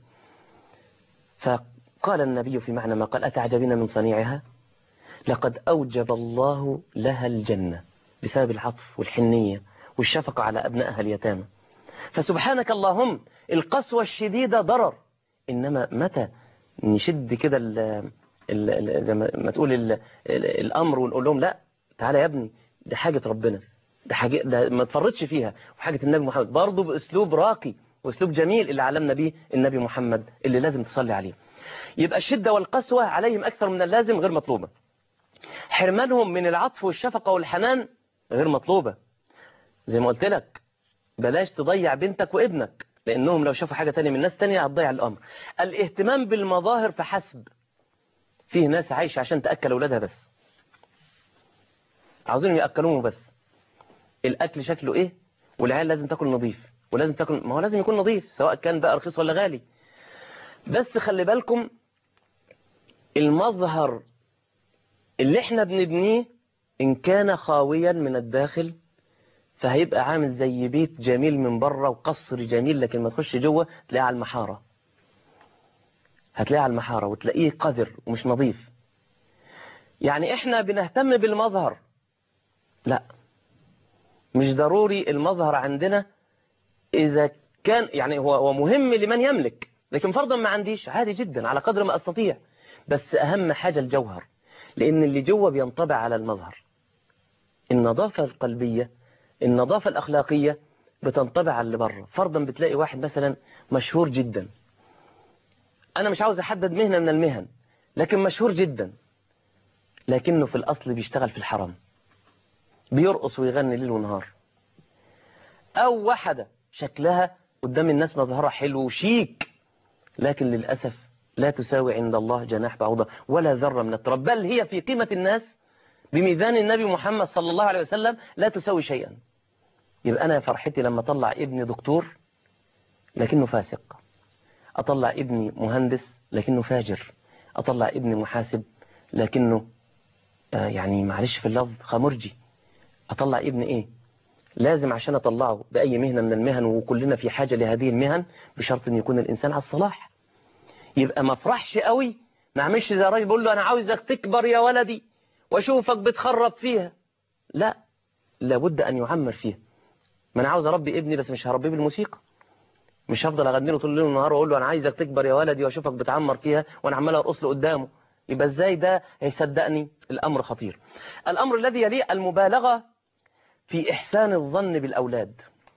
فقال النبي في معنى ما قال أتعجبين من صنيعها؟ لقد أوجب الله لها الجنة بسبب العطف والحنية والشفقة على أبنائها اليتامى. فسبحانك اللهم القسوة الشديدة ضرر، إنما متى نشد كده زي ما تقول ال ال الأمر ونقول لهم لا تعالى يا ابني ده حاجة ربنا، ده حاجة ده ما تفرطش فيها، وحاجة النبي محمد برضه بأسلوب راقي وأسلوب جميل اللي علمنا به النبي محمد اللي لازم تصلي عليه. يبقى الشدة والقسوة عليهم أكثر من اللازم غير مطلوبة. حرمانهم من العطف والشفقة والحنان غير مطلوبة. زي ما قلت لك بلاش تضيع بنتك وابنك، لأنهم لو شافوا حاجة تانية من ناس تانية هتضيع الأمر. الاهتمام بالمظاهر فحسب. فيه ناس عايشة عشان تأكل أولادها بس، عاوزين يأكلوهم بس. الأكل شكله إيه؟ والعيال لازم تاكل نظيف، ولازم تاكل، ما هو لازم يكون نظيف سواء كان بقى رخيص ولا غالي. بس خلي بالكم المظهر اللي احنا بنبنيه إن كان خاويا من الداخل فهيبقى عامل زي بيت جميل من بره وقصر جميل، لكن ما تخش جوه تلاقيه على المحارة، هتلاقيه على المحارة وتلاقيه قذر ومش نظيف. يعني احنا بنهتم بالمظهر، لا مش ضروري المظهر عندنا إذا كان يعني هو هو مهم لمن يملك، لكن فرضا ما عنديش عادي جدا على قدر ما أستطيع. بس أهم حاجة الجوهر، لأن اللي جوه بينطبع على المظهر. النظافة القلبية النظافة الأخلاقية بتنطبع على اللي بره. فرضا بتلاقي واحد مثلا مشهور جدا، أنا مش عاوز أحدد مهنة من المهن، لكن مشهور جدا، لكنه في الأصل بيشتغل في الحرام، بيرقص ويغني ليل ونهار. أو واحدة شكلها قدام الناس مظهرها حلو وشيك، لكن للأسف لا تساوي عند الله جناح بعوضة ولا ذرة من التراب، بل هي في قيمة الناس بميزان النبي محمد صلى الله عليه وسلم لا تساوي شيئا. يبقى أنا فرحتي لما أطلع ابني دكتور لكنه فاسق، أطلع ابني مهندس لكنه فاجر، أطلع ابني محاسب لكنه آه يعني معلش في اللفظ خمرجي. أطلع ابني إيه؟ لازم عشان أطلعه بأي مهنة من المهن، وكلنا في حاجة لهذه المهن، بشرط أن يكون الإنسان على الصلاح. يبقى ما افرحش قوي، ما اعملش زي راجل بقول له أنا عاوزك تكبر يا ولدي وأشوفك بتخرب فيها. لا، لابد أن يعمر فيها. ما أنا عاوز أربي ابني بس مش هربيه بالموسيقى، مش هفضل أغني له طول الليل والنهار وأقول له أنا عايزك تكبر يا ولدي وأشوفك بتعمر فيها وأنا عمال أرقص له قدامه. يبقى إزاي ده هيصدقني؟ الأمر خطير. الأمر الذي يليه المبالغة في إحسان الظن بالأولاد.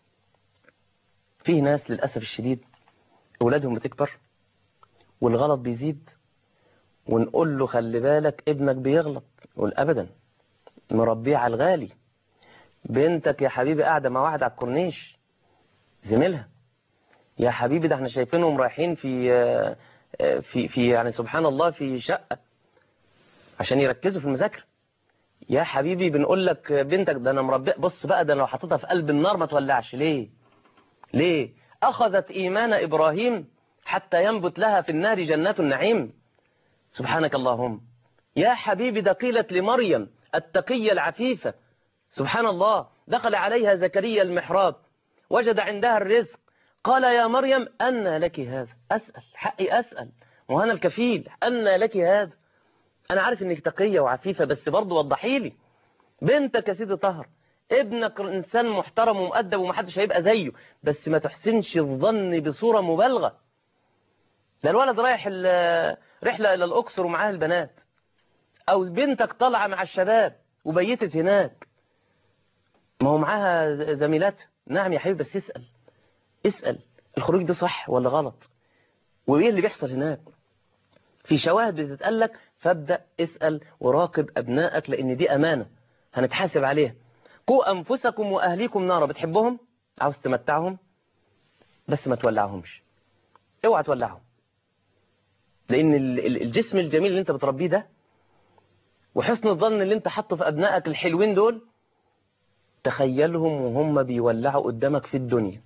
فيه ناس للأسف الشديد أولادهم بتكبر والغلط بيزيد، ونقول له خلي بالك ابنك بيغلط، يقول أبدا مربيه على الغالي. بنتك يا حبيبي قاعدة مع واحد على الكورنيش زميلها، يا حبيبي ده احنا شايفينهم رايحين في في في يعني سبحان الله في شقة عشان يركزوا في المذاكرة. يا حبيبي بنقول لك بنتك ده انا مربيه، بص بقى ده لو حطيتها في قلب النار ما تولعش. ليه؟ ليه؟ أخذت إيمان إبراهيم حتى ينبت لها في النار جنات النعيم. سبحانك اللهم. يا حبيبي ده قيلت لمريم التقية العفيفة، سبحان الله، دخل عليها زكريا المحراب وجد عندها الرزق، قال يا مريم أنى لك هذا؟ أسأل حقي أسأل، وأنا الكفيل، أنى لك هذا؟ أنا عارف إنك تقية وعفيفة بس برضو وضحي لي. بنتك يا سيدي طهر، ابنك إنسان محترم ومؤدب ومحدش هيبقى زيه، بس ما تحسنش الظن بصورة مبالغة. ده الولد رايح رحلة إلى الأقصر ومعاه البنات، أو بنتك طالعة مع الشباب وبيتت هناك، ما هو معاها زميلات. نعم يا حبيبي بس اسأل اسأل الخروج ده صح ولا غلط، وإيه اللي بيحصل هناك. في شواهد بتتقلك، فابدأ اسأل وراقب أبنائك، لأن دي أمانة هنتحاسب عليها. قوا أنفسكم وأهليكم نارا. بتحبهم؟ عاوز تمتعهم بس ما تولعهمش، اوعى تولعهم. لأن الجسم الجميل اللي انت بتربيه ده وحسن الظن اللي انت حاطه في أبنائك الحلوين دول، تخيلهم وهم بيولعوا قدامك في الدنيا.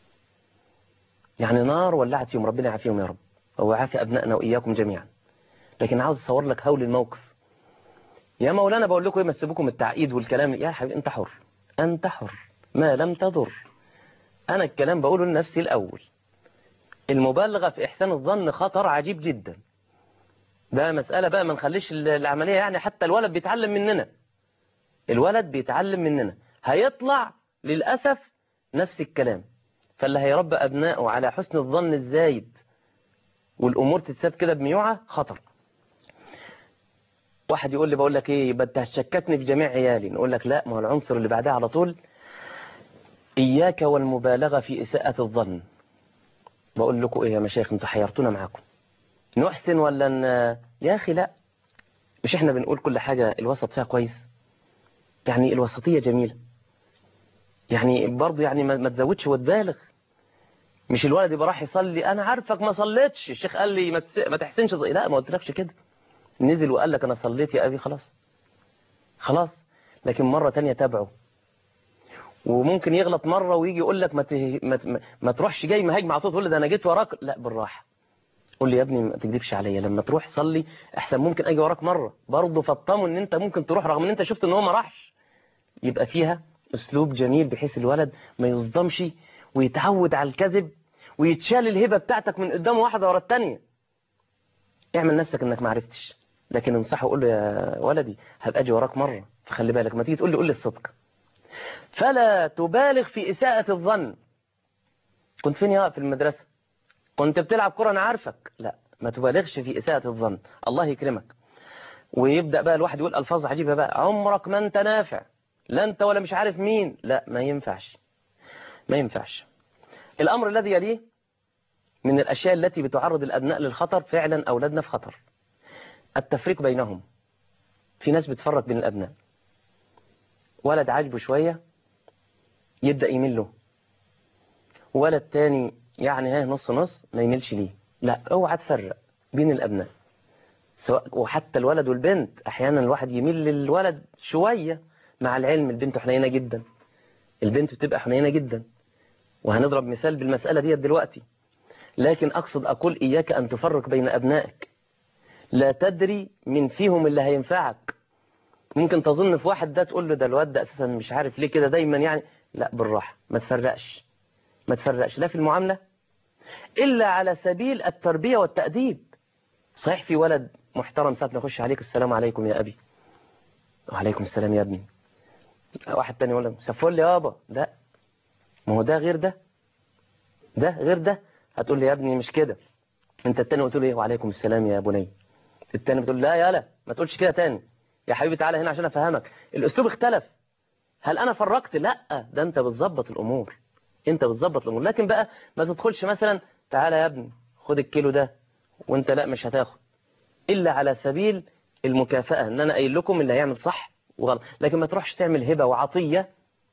يعني نار ولعت فيهم، ربنا يعافيهم يا رب، هو يعافي أبنائنا وإياكم جميعا. لكن عاوز أصور لك هول الموقف. يا مولانا بقول لكم ايه، ما تسيبوكم التعقيد والكلام. يا حبيبي انت حر، انت حر ما لم تضر. انا الكلام بقوله لنفسي الاول. المبالغه في احسان الظن خطر عجيب جدا. ده مساله بقى ما نخليش العمليه، يعني حتى الولد بيتعلم مننا، الولد بيتعلم مننا هيطلع للاسف نفس الكلام. فاللي هيربى ابنائه على حسن الظن الزايد والامور تتساب كده بميوعه خطر. واحد يقول لي بقول لك ايه، يبقى انت هتشككني في جميع عيالي. نقول لك لا، ما هو العنصر اللي بعدها على طول إياك والمبالغة في إساءة الظن. بقول لكم إيه يا مشايخ، انتوا حيرتونا معاكم، نحسن ولا ن... يا أخي لا، مش إحنا بنقول كل حاجة الوسط فيها كويس؟ يعني الوسطية جميلة، يعني برضه يعني ما, ما تزودش وتبالغ. مش الولد يبقى راح يصلي، أنا عارفك ما صليتش، الشيخ قال لي ما, تس... ما تحسنش زي... لا ما قلتلكش كده. نزل وقال لك أنا صليت يا أبي، خلاص خلاص. لكن مرة تانية تابعه. وممكن يغلط مرة ويجي يقول لك ما, ت... ما, ت... ما تروحش جاي مهاجم على طول تقول له ده أنا جيت وراك. لا بالراحة، قول لي يا ابني ما تكذبش عليا، لما تروح صلي احسن ممكن اجي وراك مره برضه، فطمه ان انت ممكن تروح رغم ان انت شفت ان هو ما راحش. يبقى فيها اسلوب جميل بحيث الولد ما يصدمش ويتعود على الكذب ويتشال الهبه بتاعتك من قدامه واحده ورا الثانيه. اعمل نفسك انك ما عرفتش، لكن انصحه وقول له يا ولدي هبقى اجي وراك مره، فخلي بالك ما تيجي تقول لي قول لي الصدق. فلا تبالغ في اساءه الظن. كنت فين يا في المدرسه؟ كنت بتلعب كره انا عارفك. لا، ما تبالغش في إساءة الظن، الله يكرمك. ويبدأ بقى الواحد يقول ألفاظ عجيبة بقى، عمرك ما أنت نافع، لا أنت ولا مش عارف مين. لا ما ينفعش، ما ينفعش. الأمر الذي يليه من الأشياء التي بتعرض الأبناء للخطر، فعلا أولادنا في خطر، التفريق بينهم. في ناس بتفرق بين الأبناء، ولد عاجبه شوية يبدأ يميل له، ولد تاني يعني ها نص نص ما يميلش ليه. لا، اوعى تفرق بين الأبناء، سواء وحتى الولد والبنت. احيانا الواحد يميل للولد شوية، مع العلم البنت حنينة جدا، البنت بتبقى حنينة جدا، وهنضرب مثال بالمسألة دي دلوقتي. لكن أقصد أقول إياك أن تفرق بين أبنائك، لا تدري من فيهم اللي هينفعك. ممكن تظن في واحد ده تقول له ده الواد ده أساسا مش عارف ليه كده دايما يعني. لا بالراحة، ما تفرقش، ما تفرقش لا في المعاملة إلا على سبيل التربية والتأديب. صحيح في ولد محترم ساعة ما يخش عليك السلام عليكم يا أبي، وعليكم السلام يا ابني. واحد تاني يقول له سفول لي يابا. لا، ما هو ده غير ده، ده غير ده. هتقول لي يا ابني مش كده. انت التاني قلت له ايه؟ وعليكم السلام يا بني. التاني بتقول لا يالا ما تقولش كده تاني، يا حبيبي تعالى هنا عشان افهمك. الاسلوب اختلف. هل انا فرقت؟ لا، ده انت بتظبط الامور، انت بتظبط الامور. لكن بقى ما تدخلش مثلا تعالى يا ابني خد الكيلو ده وانت لا مش هتاخد، الا على سبيل المكافأة، ان انا قايل لكم اللي هيعمل صح وغلط. لكن ما تروحش تعمل هبة وعطية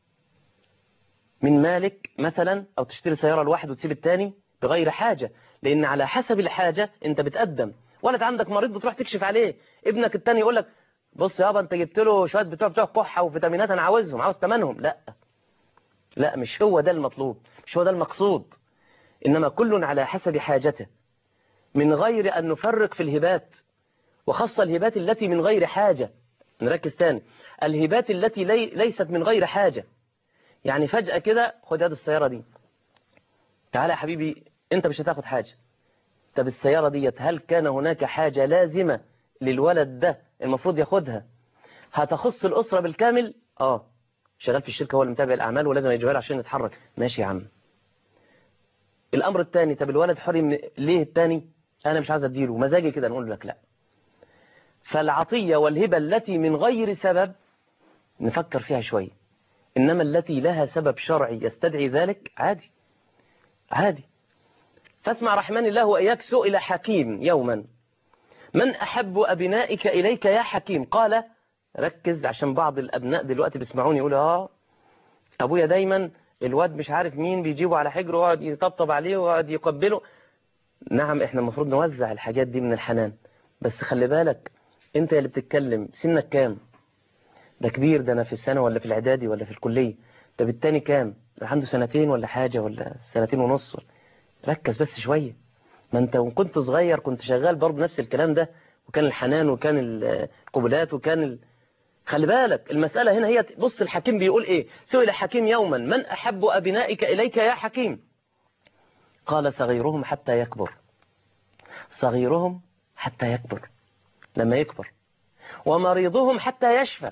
من مالك مثلا، او تشتري سيارة لواحد وتسيب التاني بغير حاجة، لان على حسب الحاجة انت بتقدم. ولد عندك مريض بتروح تكشف عليه، ابنك التاني يقول لك بص يابا انت جبت له شوية بتوع بتوع كحة وفيتامينات انا عاوزهم، عاوز ثمنهم. لا لا، مش هو ده المطلوب، مش هو ده المقصود. انما كل على حسب حاجته، من غير ان نفرق في الهبات، وخاصة الهبات التي من غير حاجة. نركز تاني، الهبات التي لي ليست من غير حاجة. يعني فجأة كده خد هذه السيارة دي، تعالى يا حبيبي انت مش هتاخد حاجة. طب السيارة ديت هل كان هناك حاجة لازمة للولد ده المفروض ياخدها هتخص الأسرة بالكامل؟ اه، شغال في الشركة هو اللي متابع الأعمال ولازم يجيبها له عشان يتحرك، ماشي يا عم. الأمر الثاني، طب الولد حرم ليه الثاني؟ أنا مش عايز أديله مزاجي كده، نقول لك لا. فالعطية والهبة التي من غير سبب نفكر فيها شوية، إنما التي لها سبب شرعي يستدعي ذلك عادي عادي. فاسمع رحمن الله وإياك، سئل حكيم يوما من أحب أبنائك إليك يا حكيم؟ قال، ركز عشان بعض الأبناء دلوقتي بيسمعوني يقولوا آه أبويا دايما الواد مش عارف مين بيجيبه على حجره ويقعد يطبطب عليه ويقعد يقبله. نعم احنا المفروض نوزع الحاجات دي من الحنان، بس خلي بالك انت اللي بتتكلم سنك كام؟ ده كبير، ده انا في السنة ولا في الاعدادي ولا في الكلية. طب التاني كام؟ ده عنده سنتين ولا حاجة ولا سنتين ونص. ركز بس شوية. ما انت وكنت صغير كنت شغال برضه نفس الكلام ده، وكان الحنان وكان القبلات وكان ال... خلي بالك المسألة هنا هي. بص الحكيم بيقول ايه؟ سئل حكيم يوما من أحب أبنائك إليك يا حكيم؟ قال صغيرهم حتى يكبر. صغيرهم حتى يكبر، لما يكبر. ومريضهم حتى يشفى،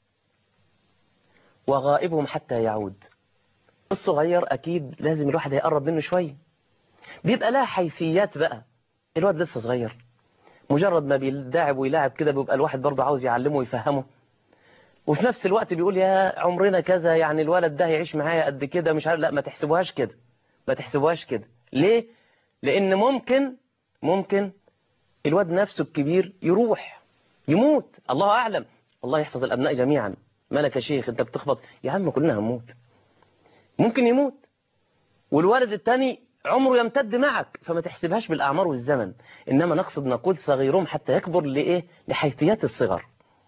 وغائبهم حتى يعود. الصغير أكيد لازم الواحد يقرب منه شوية، بيبقى لها حيثيات بقى. الواد لسه صغير، مجرد ما بيداعب ويلاعب كده بيبقى الواحد برضه عاوز يعلمه ويفهمه، وفي نفس الوقت بيقول يا عمرنا كذا، يعني الولد ده هيعيش معايا قد كده مش عارف. لا، ما تحسبوهاش كده، ما تحسبوهاش كده. ليه؟ لأن ممكن ممكن الواد نفسه الكبير يروح يموت، الله أعلم. الله يحفظ الأبناء جميعا. مالك يا شيخ أنت بتخبط؟ يا عم كلنا هنموت. ممكن يموت، والولد الثاني عمره يمتد معك، فما تحسبهاش بالأعمار والزمن، إنما نقصد نقول صغيرهم حتى يكبر لإيه؟ لحيثيات الصغر.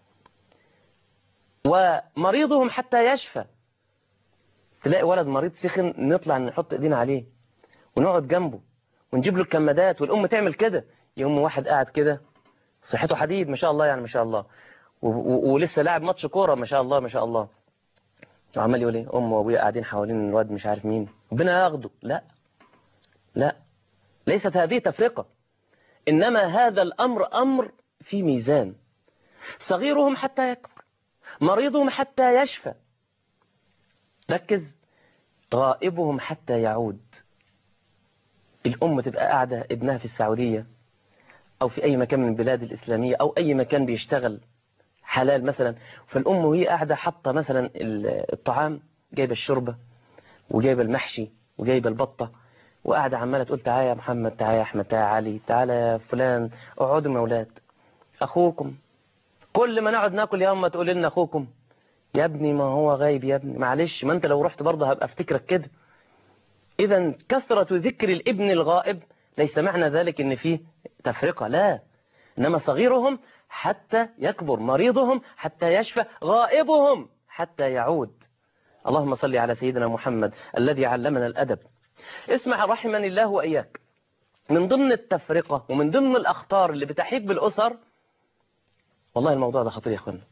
ومريضهم حتى يشفى. تلاقي ولد مريض سخن نطلع نحط ايدينا عليه ونقعد جنبه ونجيب له الكمادات، والأم تعمل كده. يوم واحد قاعد كده صحته حديد ما شاء الله، يعني ما شاء الله، ولسه لاعب ماتش كورة ما شاء الله ما شاء الله، وعمال يقول ايه؟ أمه وأبويا قاعدين حوالين الواد مش عارف مين، ربنا ياخده. لا لا، ليست هذه تفرقة، إنما هذا الأمر أمر في ميزان. صغيرهم حتى يكبر، مريضهم حتى يشفى. ركز. غائبهم حتى يعود. الأم تبقى قاعدة ابنها في السعودية أو في أي مكان من البلاد الإسلامية أو أي مكان بيشتغل حلال مثلا، فالأم وهي قاعدة حاطة مثلا الطعام، جايبة الشوربة وجايبة المحشي وجايبة البطة، وقاعدة عمالة تقول تعالى يا محمد، تعالى يا أحمد، تعالى يا علي، تعالى يا فلان، اقعدوا يا أولاد، أخوكم. كل ما نقعد ناكل يا أما تقول لنا أخوكم. يا ابني ما هو غايب يا ابني، معلش، ما أنت لو رحت برضه هبقى افتكرك كده. إذا كثرة ذكر الابن الغائب ليس معنى ذلك إن فيه تفرقة، لا، إنما صغيرهم حتى يكبر، مريضهم حتى يشفى، غائبهم حتى يعود. اللهم صل على سيدنا محمد الذي علمنا الأدب. اسمع رحمني الله وإياك، من ضمن التفرقة ومن ضمن الأخطار اللي بتحيط بالأسر، والله الموضوع ده خطير يا أخوانا،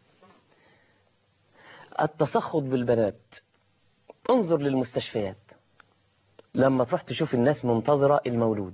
التسخط بالبنات. انظر للمستشفيات لما تروح تشوف الناس منتظرة المولود،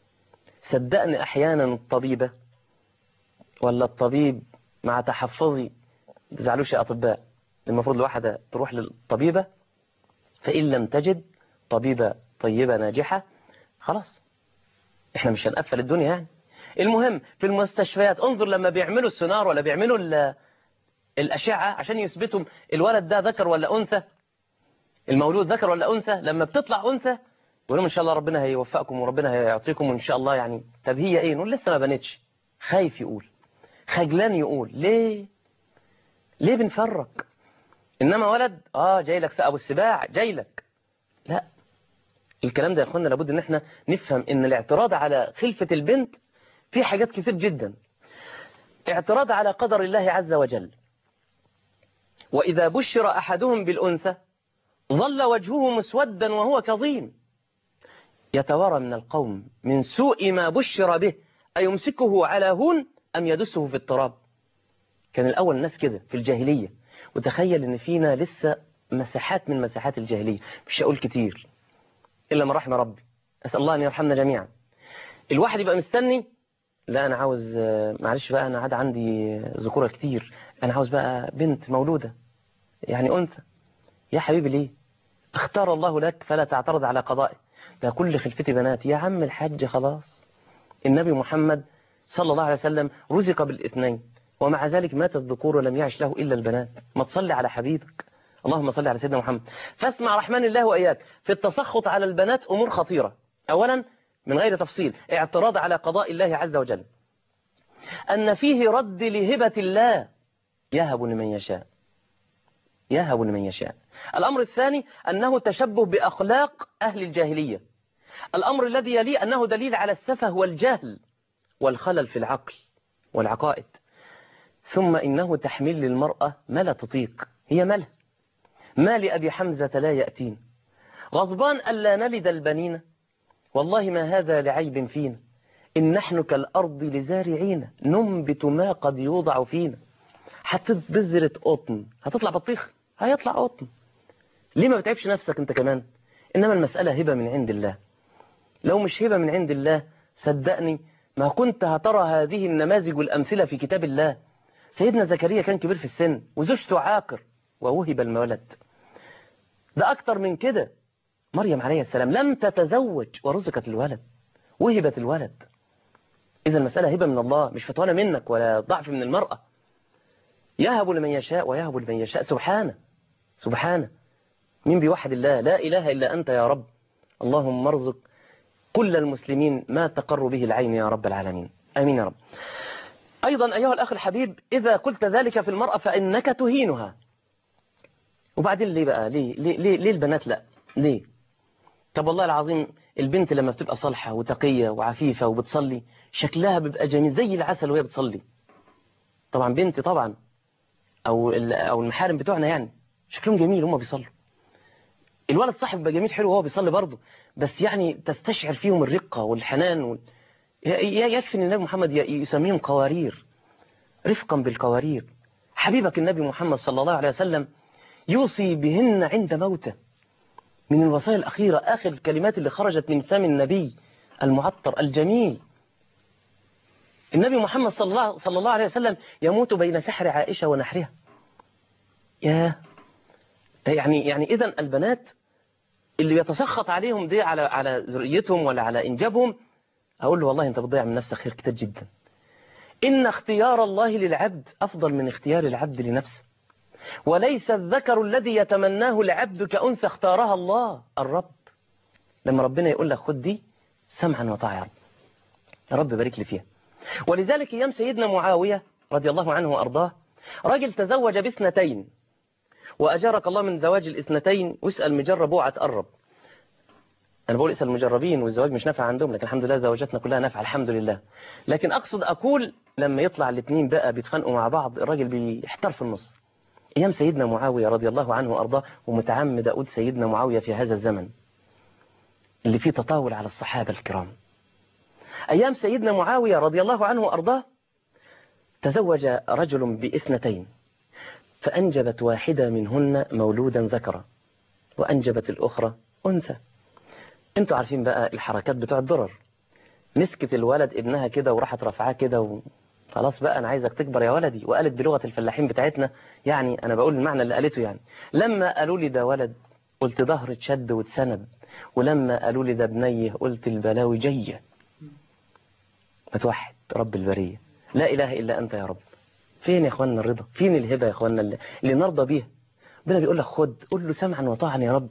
صدقني أحيانا الطبيبة ولا الطبيب مع تحفظي، تزعلوش يا أطباء، المفروض الواحدة تروح للطبيبة، فإن لم تجد طبيبة طيبة ناجحة خلاص احنا مش هنقفل الدنيا يعني. المهم في المستشفيات انظر لما بيعملوا السونار ولا بيعملوا الأشعة عشان يثبتوا الولد ده ذكر ولا أنثى، المولود ذكر ولا أنثى، لما بتطلع أنثى يقولون إن شاء الله ربنا هيوفقكم وربنا هيعطيكم وإن شاء الله يعني. طب هي إيه؟ نقول لسه ما بنتش. خايف يقول، خجلان يقول. ليه؟ ليه بنفرق؟ إنما ولد آه جاي لك أبو السباع جاي لك. لا، الكلام ده يا أخوانا لابد إن احنا نفهم إن الاعتراض على خلفة البنت في حاجات كتير جدا. اعتراض على قدر الله عز وجل. وإذا بشر أحدهم بالأنثى ظل وجهه مسودا وهو كظيم يتوارى من القوم من سوء ما بشر به أيمسكه على هون أم يدسه في التراب. كان الأول الناس كده في الجاهلية، وتخيل إن فينا لسه مساحات من مساحات الجاهلية، مش هقول كتير إلا ما رحم ربي، أسأل الله أن يرحمنا جميعا. الواحد يبقى مستني، لا أنا عاوز معلش بقى أنا عاد عندي ذكورة كتير، أنا عاوز بقى بنت مولودة يعني أنثى. يا حبيبي ليه؟ اختار الله لك فلا تعترض على قضائه. ده كل خلفتي بنات يا عم الحج خلاص. النبي محمد صلى الله عليه وسلم رزق بالاثنين ومع ذلك مات الذكور ولم يعش له إلا البنات. ما تصلي على حبيبك، اللهم صل على سيدنا محمد. فاسمع رحمن الله وإياك، في التسخط على البنات أمور خطيرة. أولا من غير تفصيل اعتراض على قضاء الله عز وجل، أن فيه رد لهبة الله، يهب لمن يشاء، يهب لمن يشاء. الأمر الثاني أنه تشبه بأخلاق أهل الجاهلية، الأمر الذي يليه أنه دليل على السفه والجهل والخلل في العقل والعقائد. ثم إنه تحميل للمرأة ما لا تطيق. هي مالها؟ ما لأبي حمزة لا يأتين غضبان ألا نلد البنين والله ما هذا لعيب فينا إن نحن كالأرض لزارعين ننبت ما قد يوضع فينا. حطيت بذرة قطن هتطلع بطيخ؟ هيطلع قطن. ليه ما بتعبش نفسك انت كمان؟ إنما المسألة هبة من عند الله. لو مش هبة من عند الله صدقني ما كنت هترى هذه النماذج والأمثلة في كتاب الله. سيدنا زكريا كان كبير في السن وزوجته عاقر ووهب المولد. ده أكتر من كده، مريم عليه السلام لم تتزوج ورزقت الولد، وهبت الولد. إذا المسألة هبة من الله، مش فتوانة منك ولا ضعف من المرأة. يهب لمن يشاء ويهب لمن يشاء. سبحانه سبحانه. مين بيوحد الله؟ لا إله إلا أنت يا رب. اللهم ارزق كل المسلمين ما تقر به العين يا رب العالمين. آمين يا رب. أيضا أيها الأخ الحبيب إذا قلت ذلك في المرأة فإنك تهينها. وبعدين ليه بقى؟ ليه ليه ليه, ليه البنات لا؟ ليه؟ طب والله العظيم البنت لما بتبقى صالحة وتقية وعفيفة وبتصلي شكلها بيبقى جميل زي العسل وهي بتصلي. طبعا بنت طبعا أو أو المحارم بتوعنا يعني شكلهم جميل وهم بيصلوا. الولد صاحب بيبقى جميل حلو وهو بيصلي برضه، بس يعني تستشعر فيهم الرقة والحنان وال... يكفي ان النبي محمد يسميهم قوارير، رفقا بالقوارير. حبيبك النبي محمد صلى الله عليه وسلم يوصي بهن عند موته. من الوصايا الأخيرة آخر الكلمات اللي خرجت من فم النبي المعطر الجميل. النبي محمد صلى الله, صلى الله عليه وسلم يموت بين سحر عائشة ونحرها. يا يعني يعني إذن البنات اللي يتسخط عليهم دي على على ذريتهم ولا على إنجابهم، أقول له والله أنت بتضيع من نفسك خير كتير جدا. إن اختيار الله للعبد أفضل من اختيار العبد لنفسه، وليس الذكر الذي يتمناه العبد كأنثى اختارها الله الرب. لما ربنا يقول لك خد دي سمعا وطاعة يا رب، يا رب بارك لي فيها. ولذلك أيام سيدنا معاوية رضي الله عنه وأرضاه راجل تزوج باثنتين، وأجارك الله من زواج الاثنتين. واسأل مجرب اوعى تقرب. أنا بقول اسأل المجربين والزواج مش نافع عندهم، لكن الحمد لله زواجاتنا كلها نافعة الحمد لله. لكن أقصد أقول لما يطلع الاثنين بقى بيتخانقوا مع بعض الراجل بيحتار في النص. أيام سيدنا معاوية رضي الله عنه وأرضاه، ومتعمد أقول سيدنا معاوية في هذا الزمن اللي فيه تطاول على الصحابة الكرام. أيام سيدنا معاوية رضي الله عنه وأرضاه تزوج رجل باثنتين، فأنجبت واحدة منهن مولودا ذكرا وأنجبت الأخرى أنثى. انتوا عارفين بقى الحركات بتوع الضرر. مسكت الولد ابنها كده وراحت رفعاه كده وخلاص بقى أنا عايزك تكبر يا ولدي. وقالت بلغة الفلاحين بتاعتنا، يعني أنا بقول المعنى اللي قالته، يعني لما قالوا لي ده ولد قلت ظهر اتشد واتسند، ولما قالوا لي ده بنيه قلت البلاوي جاية. متوحد رب البرية، لا إله إلا أنت يا رب. فين يا أخواننا الرضا؟ فين الهبة يا أخواننا اللي, اللي نرضى بيها؟ ربنا بيقول لك خد، قول له سمعا وطاعا يا رب.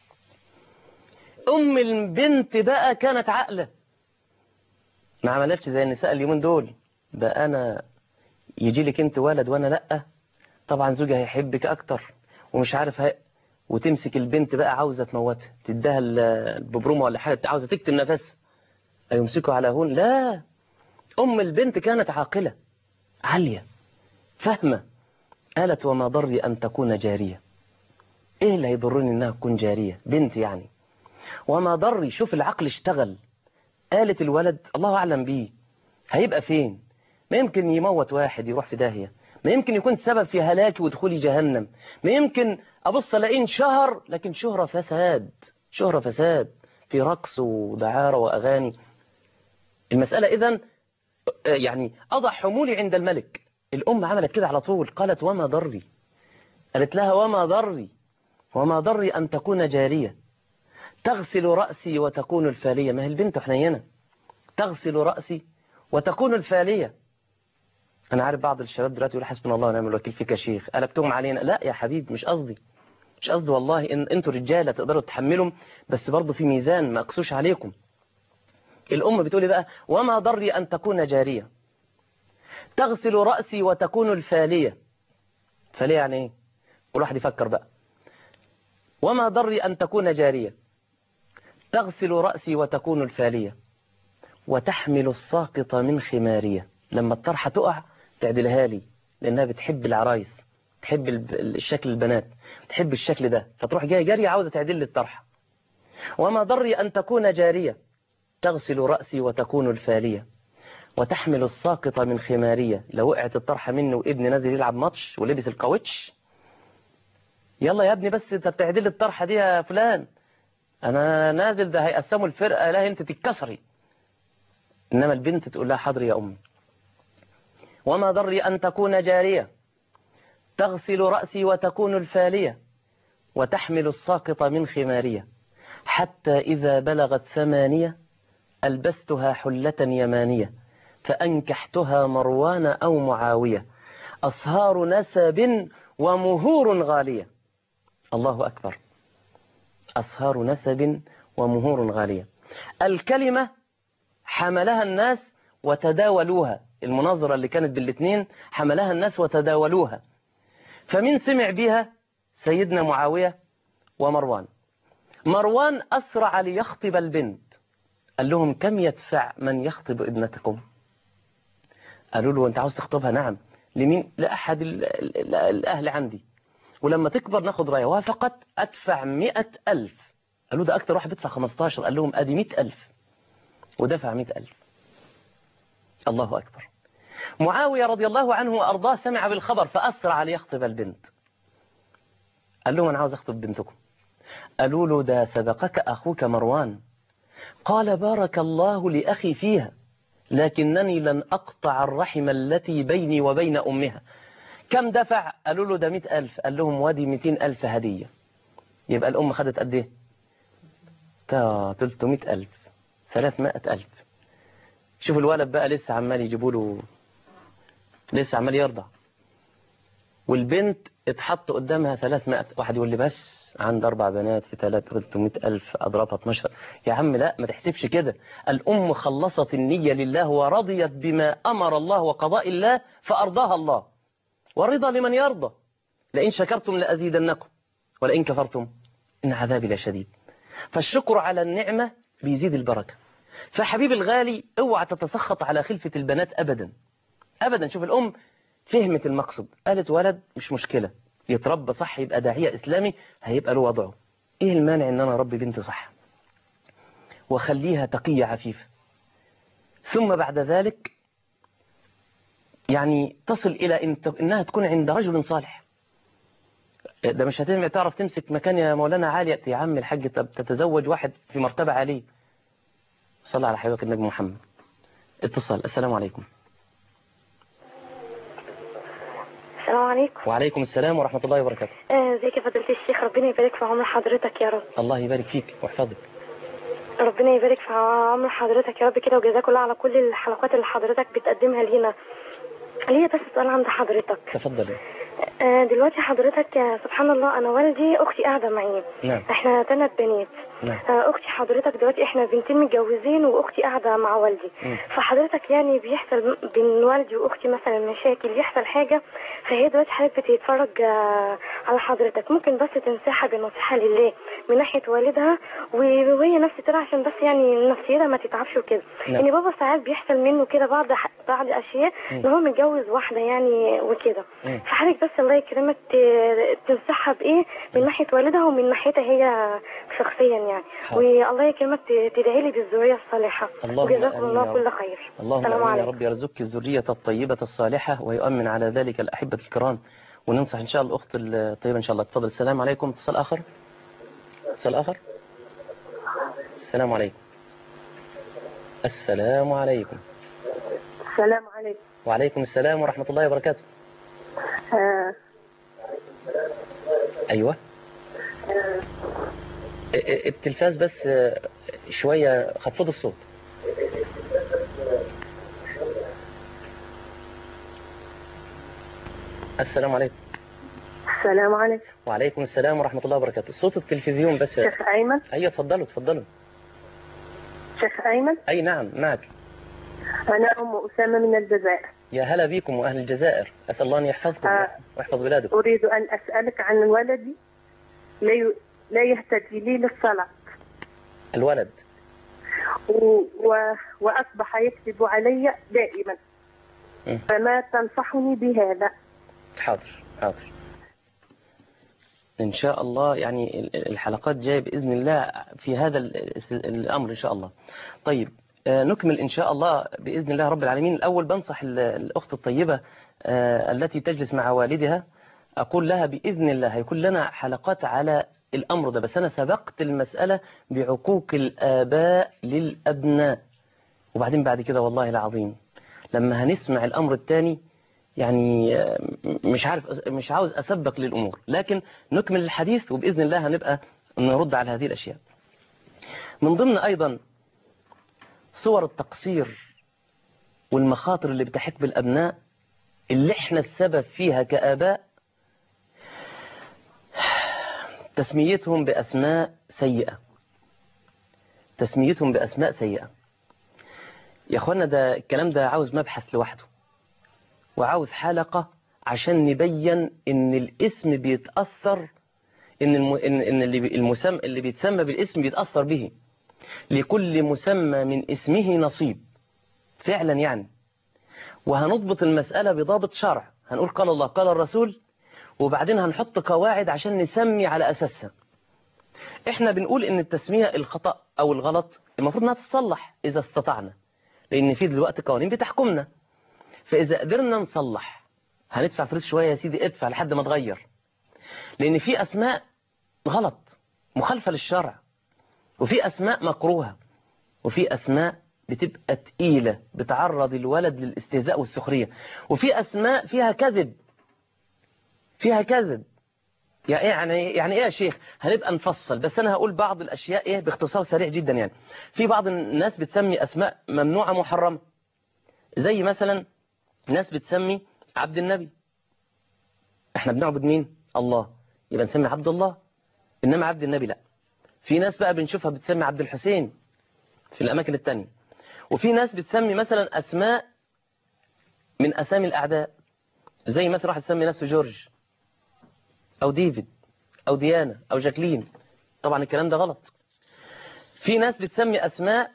أم البنت بقى كانت عاقلة، ما عملتش زي النساء اليومين دول، ده أنا يجي لك أنت ولد وأنا لأ، طبعا زوجها هيحبك أكتر ومش عارف هي... وتمسك البنت بقى عاوزة تموتها، تديها الببرومة ولا حاجة، عاوزة تكتم نفسها، هيمسكوا على هون. لا، أم البنت كانت عاقلة عالية فاهمة. قالت وما ضري أن تكون جارية. إيه اللي هيضرني إنها تكون جارية بنت يعني؟ وما ضري، شوف العقل اشتغل. قالت الولد الله أعلم بيه هيبقى فين، ما يمكن يموت واحد يروح في داهية، ما يمكن يكون سبب في هلاكي ودخولي جهنم، ما يمكن أبص ألاقيه شهر لكن شهرة فساد، شهرة فساد في رقص ودعارة وأغاني. المسألة إذن يعني أضع حمولي عند الملك. الأم عملت كده على طول، قالت وما ضري، قالت لها وما ضري وما ضري أن تكون جارية تغسل رأسي وتكون الفالية. ما هي البنت حنينة، تغسل رأسي وتكون الفالية. أنا عارف بعض الشباب دلوقتي يقول حسبنا الله ونعم الوكيل فيك يا شيخ، قلبتهم علينا. لا يا حبيب، مش قصدي مش قصدي والله. إن أنتوا رجالة تقدروا تحملهم، بس برضو في ميزان ما أقصوش عليكم. الأم بتقولي بقى وما ضري أن تكون جارية تغسل رأسي وتكون الفالية. فالية يعني إيه؟ كل واحد يفكر بقى. وما ضري أن تكون جارية تغسل رأسي وتكون الفالية، وتحمل الساقط من خمارية. لما الطرحة تقع تعدلها لي، لأنها بتحب العرايس، تحب الشكل البنات، تحب الشكل ده، فتروح جاية جارية عاوزة تعدل لي الطرحة. وما ضري أن تكون جارية، تغسل رأسي وتكون الفالية، وتحمل الساقط من خمارية. لو وقعت الطرحة مني وابني نازل يلعب ماتش ولبس الكاوتش، يلا يا ابني بس انت بتعدل لي الطرحة دي يا فلان، انا نازل ده هيقسموا الفرقة، لا انت تتكسري. انما البنت تقول لها حاضر يا امي. وما ضري ان تكون جارية، تغسل رأسي وتكون الفالية، وتحمل الساقط من خمارية، حتى إذا بلغت ثمانية ألبستها حلة يمانية، فأنكحتها مروان أو معاوية، أصهار نسب ومهور غالية. الله أكبر. أصهار نسب ومهور غالية. الكلمة حملها الناس وتداولوها، المناظرة اللي كانت بالاثنين حملها الناس وتداولوها. فمن سمع بها؟ سيدنا معاوية ومروان. مروان أسرع ليخطب البنت، قال لهم كم يدفع من يخطب ابنتكم؟ قالوا له أنت عاوز تخطبها؟ نعم. لمين؟ لأحد الأهل عندي، ولما تكبر ناخد رأيه. وافقت. أدفع مئة ألف. قالوا ده أكتر واحد بيدفع خمستاشر. قال لهم أدي مئة ألف، ودفع مئة ألف. الله أكبر. معاوية رضي الله عنه وأرضاه سمع بالخبر فأسرع ليخطب البنت، قال لهم أنا عاوز أخطب بنتكم. قالوا له ده سبقك أخوك مروان. قال بارك الله لأخي فيها، لكنني لن أقطع الرحم التي بيني وبين أمها. كم دفع؟ قالوا له ده مئة ألف. قال لهم وادي مئتين ألف هدية. يبقى الأم خدت قد إيه؟ ثلاثمئة ألف، ثلاثمئة ألف. شوف الولد بقى لسه عمال يجيبوا له، لسه عمال يرضع، والبنت اتحط قدامها ثلاثمئة. واحد يقول لي بس عند أربع بنات في ثلاثمئة ألف أضربها اثناشر. يا عم لا، ما تحسبش كده. الأم خلصت النية لله ورضيت بما أمر الله وقضاء الله فأرضاها الله، والرضا لمن يرضى. لئن شكرتم لأزيدنكم ولئن كفرتم إن عذابي لشديد. فالشكر على النعمة بيزيد البركة. فحبيب الغالي اوعى تتسخط على خلفة البنات أبدا أبدا. شوف الأم فهمت المقصد، قالت ولد مش مشكلة، يتربى صح، يبقى داعية إسلامي، هيبقى له وضعه. إيه المانع إن أنا أربي بنتي صح وخليها تقية عفيفة، ثم بعد ذلك يعني تصل إلى إن إنها تكون عند رجل صالح. ده مش هتعرف تمسك مكان يا مولانا عالية يا عم الحاج، تتزوج واحد في مرتبة عالية. صلى على حبيبك النبي محمد. اتصال. السلام عليكم. السلام عليكم. وعليكم السلام ورحمة الله وبركاته. ازيك يا فضيلة الشيخ؟ ربنا يبارك في عمر حضرتك يا رب. الله يبارك فيك ويحفظك. ربنا يبارك في عمر حضرتك يا رب كده، وجزاك الله على كل الحلقات اللي حضرتك بتقدمها لينا. ليا بس سؤال عند حضرتك. تفضلي. دلوقتي حضرتك سبحان الله، انا والدي اختي قاعده معي. نعم. احنا ثلاث بنات. نعم. اختي حضرتك دلوقتي احنا بنتين متجوزين واختي قاعده مع والدي. م. فحضرتك يعني بيحصل بين والدي واختي مثلا مشاكل، يحصل حاجه، فهي دلوقتي حضرتك بتتفرج على حضرتك، ممكن بس تنصحها بنصيحه لله من ناحيه والدها، وهي نفس كده عشان بس يعني نفسيتها ما تتعبش وكده. نعم. يعني بابا ساعات بيحصل منه كده بعض بعض اشياء ان هو متجوز واحده يعني وكده. فحضرتك بس الله يكرمك تنصحها بايه من ناحيه والدها ومن ناحيتها هي شخصيا يعني. والله يكرمك تدعي لي بالذريه الصالحه. وجزاكم الله كل خير. اللهم امين يا رب، يرزقك الذريه الطيبه الصالحه ويؤمن على ذلك الاحبه الكرام. وننصح ان شاء الله الاخت الطيبه ان شاء الله. تفضل. السلام عليكم. اتصال اخر. اتصال اخر. السلام عليكم. السلام عليكم. السلام عليكم. وعليكم السلام ورحمه الله وبركاته. آه. ايوه. آه. التلفاز بس شويه، خفض الصوت. السلام عليكم. السلام عليكم. وعليكم السلام ورحمة الله وبركاته. صوت التلفزيون بس. شيخ أيمن. أيوة تفضلوا تفضلوا. شيخ أيمن. أي نعم معك. أنا أم أسامة من الجزائر. يا هلا بكم وأهل الجزائر، أسأل الله أن يحفظكم آه. ويحفظ بلادكم. أريد أن أسألك عن ولدي لا لا يهتدي لي للصلاة. الولد. و... و... وأصبح يكذب علي دائما، م. فما تنصحني بهذا؟ حاضر حاضر إن شاء الله. يعني الحلقات جاية بإذن الله في هذا الأمر إن شاء الله. طيب نكمل إن شاء الله بإذن الله رب العالمين. الأول بنصح الأخت الطيبة التي تجلس مع والدها، أقول لها بإذن الله هيكون لنا حلقات على الأمر ده، بس أنا سبقت المسألة بعقوق الآباء للأبناء، وبعدين بعد كده والله العظيم لما هنسمع الأمر الثاني يعني مش عارف، مش عاوز أسبق للأمور، لكن نكمل الحديث وبإذن الله هنبقى نرد على هذه الأشياء. من ضمن أيضا صور التقصير والمخاطر اللي بتحيط بالأبناء اللي احنا السبب فيها كآباء، تسميتهم بأسماء سيئة. تسميتهم بأسماء سيئة يا أخوانا، ده الكلام ده عاوز مبحث لوحده، وعاوز حلقة عشان نبين إن الاسم بيتأثر، إن الم... إن اللي المسمى اللي بيتسمى بالاسم بيتأثر به. لكل مسمى من اسمه نصيب فعلا يعني. وهنضبط المسألة بضابط شرع، هنقول قال الله قال الرسول، وبعدين هنحط قواعد عشان نسمي على أساسها. احنا بنقول ان التسمية الخطأ او الغلط المفروض انها تتصلح اذا استطعنا، لان في دلوقتي قوانين بتحكمنا، فاذا قدرنا نصلح هندفع فلوس شوية يا سيدي، ادفع لحد ما تغير، لان في اسماء غلط مخالفة للشرع، وفي اسماء مكروهة، وفي اسماء بتبقى تقيلة بتعرض الولد للاستهزاء والسخرية، وفي اسماء فيها كذب فيها كذب يعني يعني ايه يا شيخ؟ هنبقى نفصل، بس انا هقول بعض الاشياء ايه باختصار سريع جدا. يعني في بعض الناس بتسمي اسماء ممنوعة محرمة، زي مثلا ناس بتسمي عبد النبي. احنا بنعبد مين؟ الله، يبقى نسمي عبد الله، انما عبد النبي لا. في ناس بقى بنشوفها بتسمي عبد الحسين في الاماكن التانية، وفي ناس بتسمي مثلا اسماء من اسامي الاعداء، زي مثلا واحد يسمي نفسه جورج او ديفيد او ديانا او جاكلين. طبعا الكلام ده غلط. في ناس بتسمي اسماء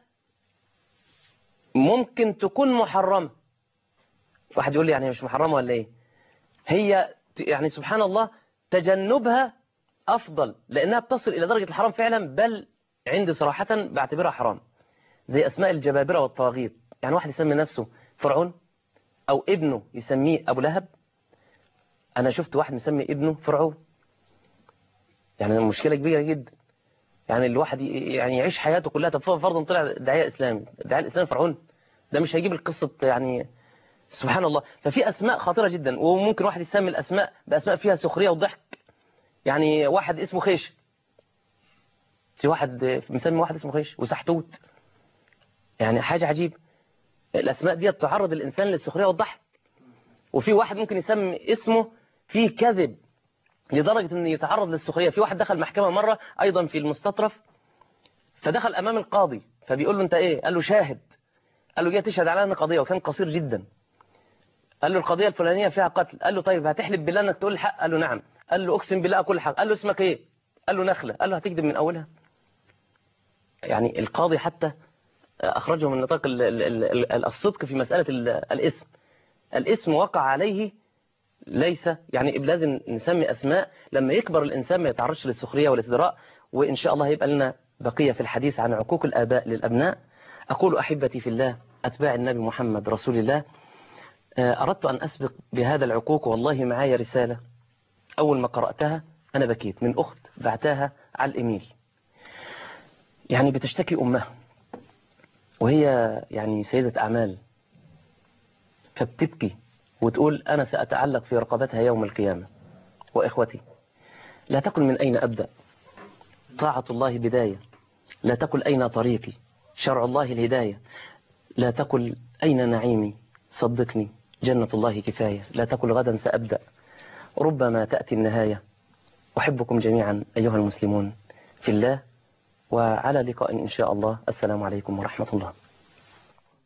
ممكن تكون محرمة. واحد يقول لي يعني مش محرمة ولا ايه؟ هي يعني سبحان الله تجنبها افضل، لانها بتصل الى درجة الحرام فعلا، بل عندي صراحة بعتبرها حرام. زي اسماء الجبابرة والطواغيت، يعني واحد يسمي نفسه فرعون او ابنه يسميه ابو لهب. انا شفت واحد مسمي ابنه فرعون، يعني مشكلة كبيرة جدا. يعني الواحد يعني يعيش حياته كلها، طب فرضا طلع داعية اسلامي، داعية الاسلام فرعون، ده مش هيجيب القصة يعني سبحان الله. ففي اسماء خطيرة جدا، وممكن واحد يسمي الاسماء باسماء فيها سخرية وضحك. يعني واحد اسمه خيش، في واحد مسمي واحد اسمه خيش وسحتوت، يعني حاجة عجيبة. الاسماء دي تعرض الانسان للسخرية والضحك. وفي واحد ممكن يسمي اسمه فيه كذب لدرجة انه يتعرض للسخرية. في واحد دخل محكمة مرة ايضا في المستطرف، فدخل امام القاضي فبيقول له انت ايه؟ قال له شاهد. قال له جاي تشهد على ان قضية، وكان قصير جدا. قال له القضية الفلانية فيها قتل. قال له طيب هتحلف بالله انك تقول الحق؟ قال له نعم. قال له اقسم بالله اقول الحق. قال له اسمك ايه؟ قال له نخلة. قال له هتكذب من اولها؟ يعني القاضي حتى اخرجه من نطاق الصدق في مسألة الاسم. الاسم وقع عليه، ليس يعني لازم نسمي أسماء لما يكبر الإنسان ما يتعرضش للسخرية والازدراء. وإن شاء الله هيبقى لنا بقية في الحديث عن عقوق الآباء للأبناء. أقول أحبتي في الله أتباع النبي محمد رسول الله، أردت أن أسبق بهذا العقوق، والله معايا رسالة أول ما قرأتها أنا بكيت، من أخت بعتها على الإيميل. يعني بتشتكي أمها، وهي يعني سيدة أعمال، فبتبكي وتقول أنا سأتعلق في رقبتها يوم القيامة. وإخوتي لا تقل من أين أبدأ، طاعة الله بداية، لا تقل أين طريقي، شرع الله الهداية، لا تقل أين نعيمي، صدقني جنة الله كفاية، لا تقل غدا سأبدأ، ربما تأتي النهاية. أحبكم جميعا أيها المسلمون في الله، وعلى لقاء إن شاء الله. السلام عليكم ورحمة الله.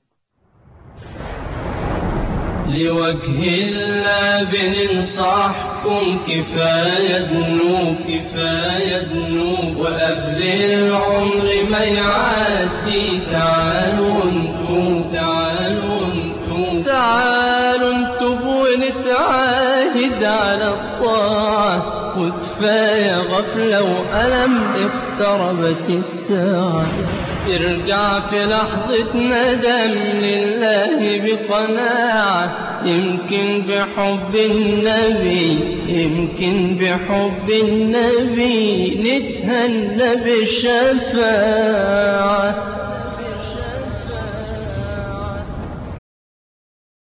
لوجه الله بننصح حقكم كفاية ذنوب كفاية ذنوب وقبل العمر ما يعدي تعالوا انتم تعالوا انتم تعالوا انتم ونتعاهد على الطاعة وكفاية غفلة وألم اقتربت الساعة ارجع في لحظة ندم لله بقناعة يمكن بحب النبي يمكن بحب النبي نتهنى بالشفاعة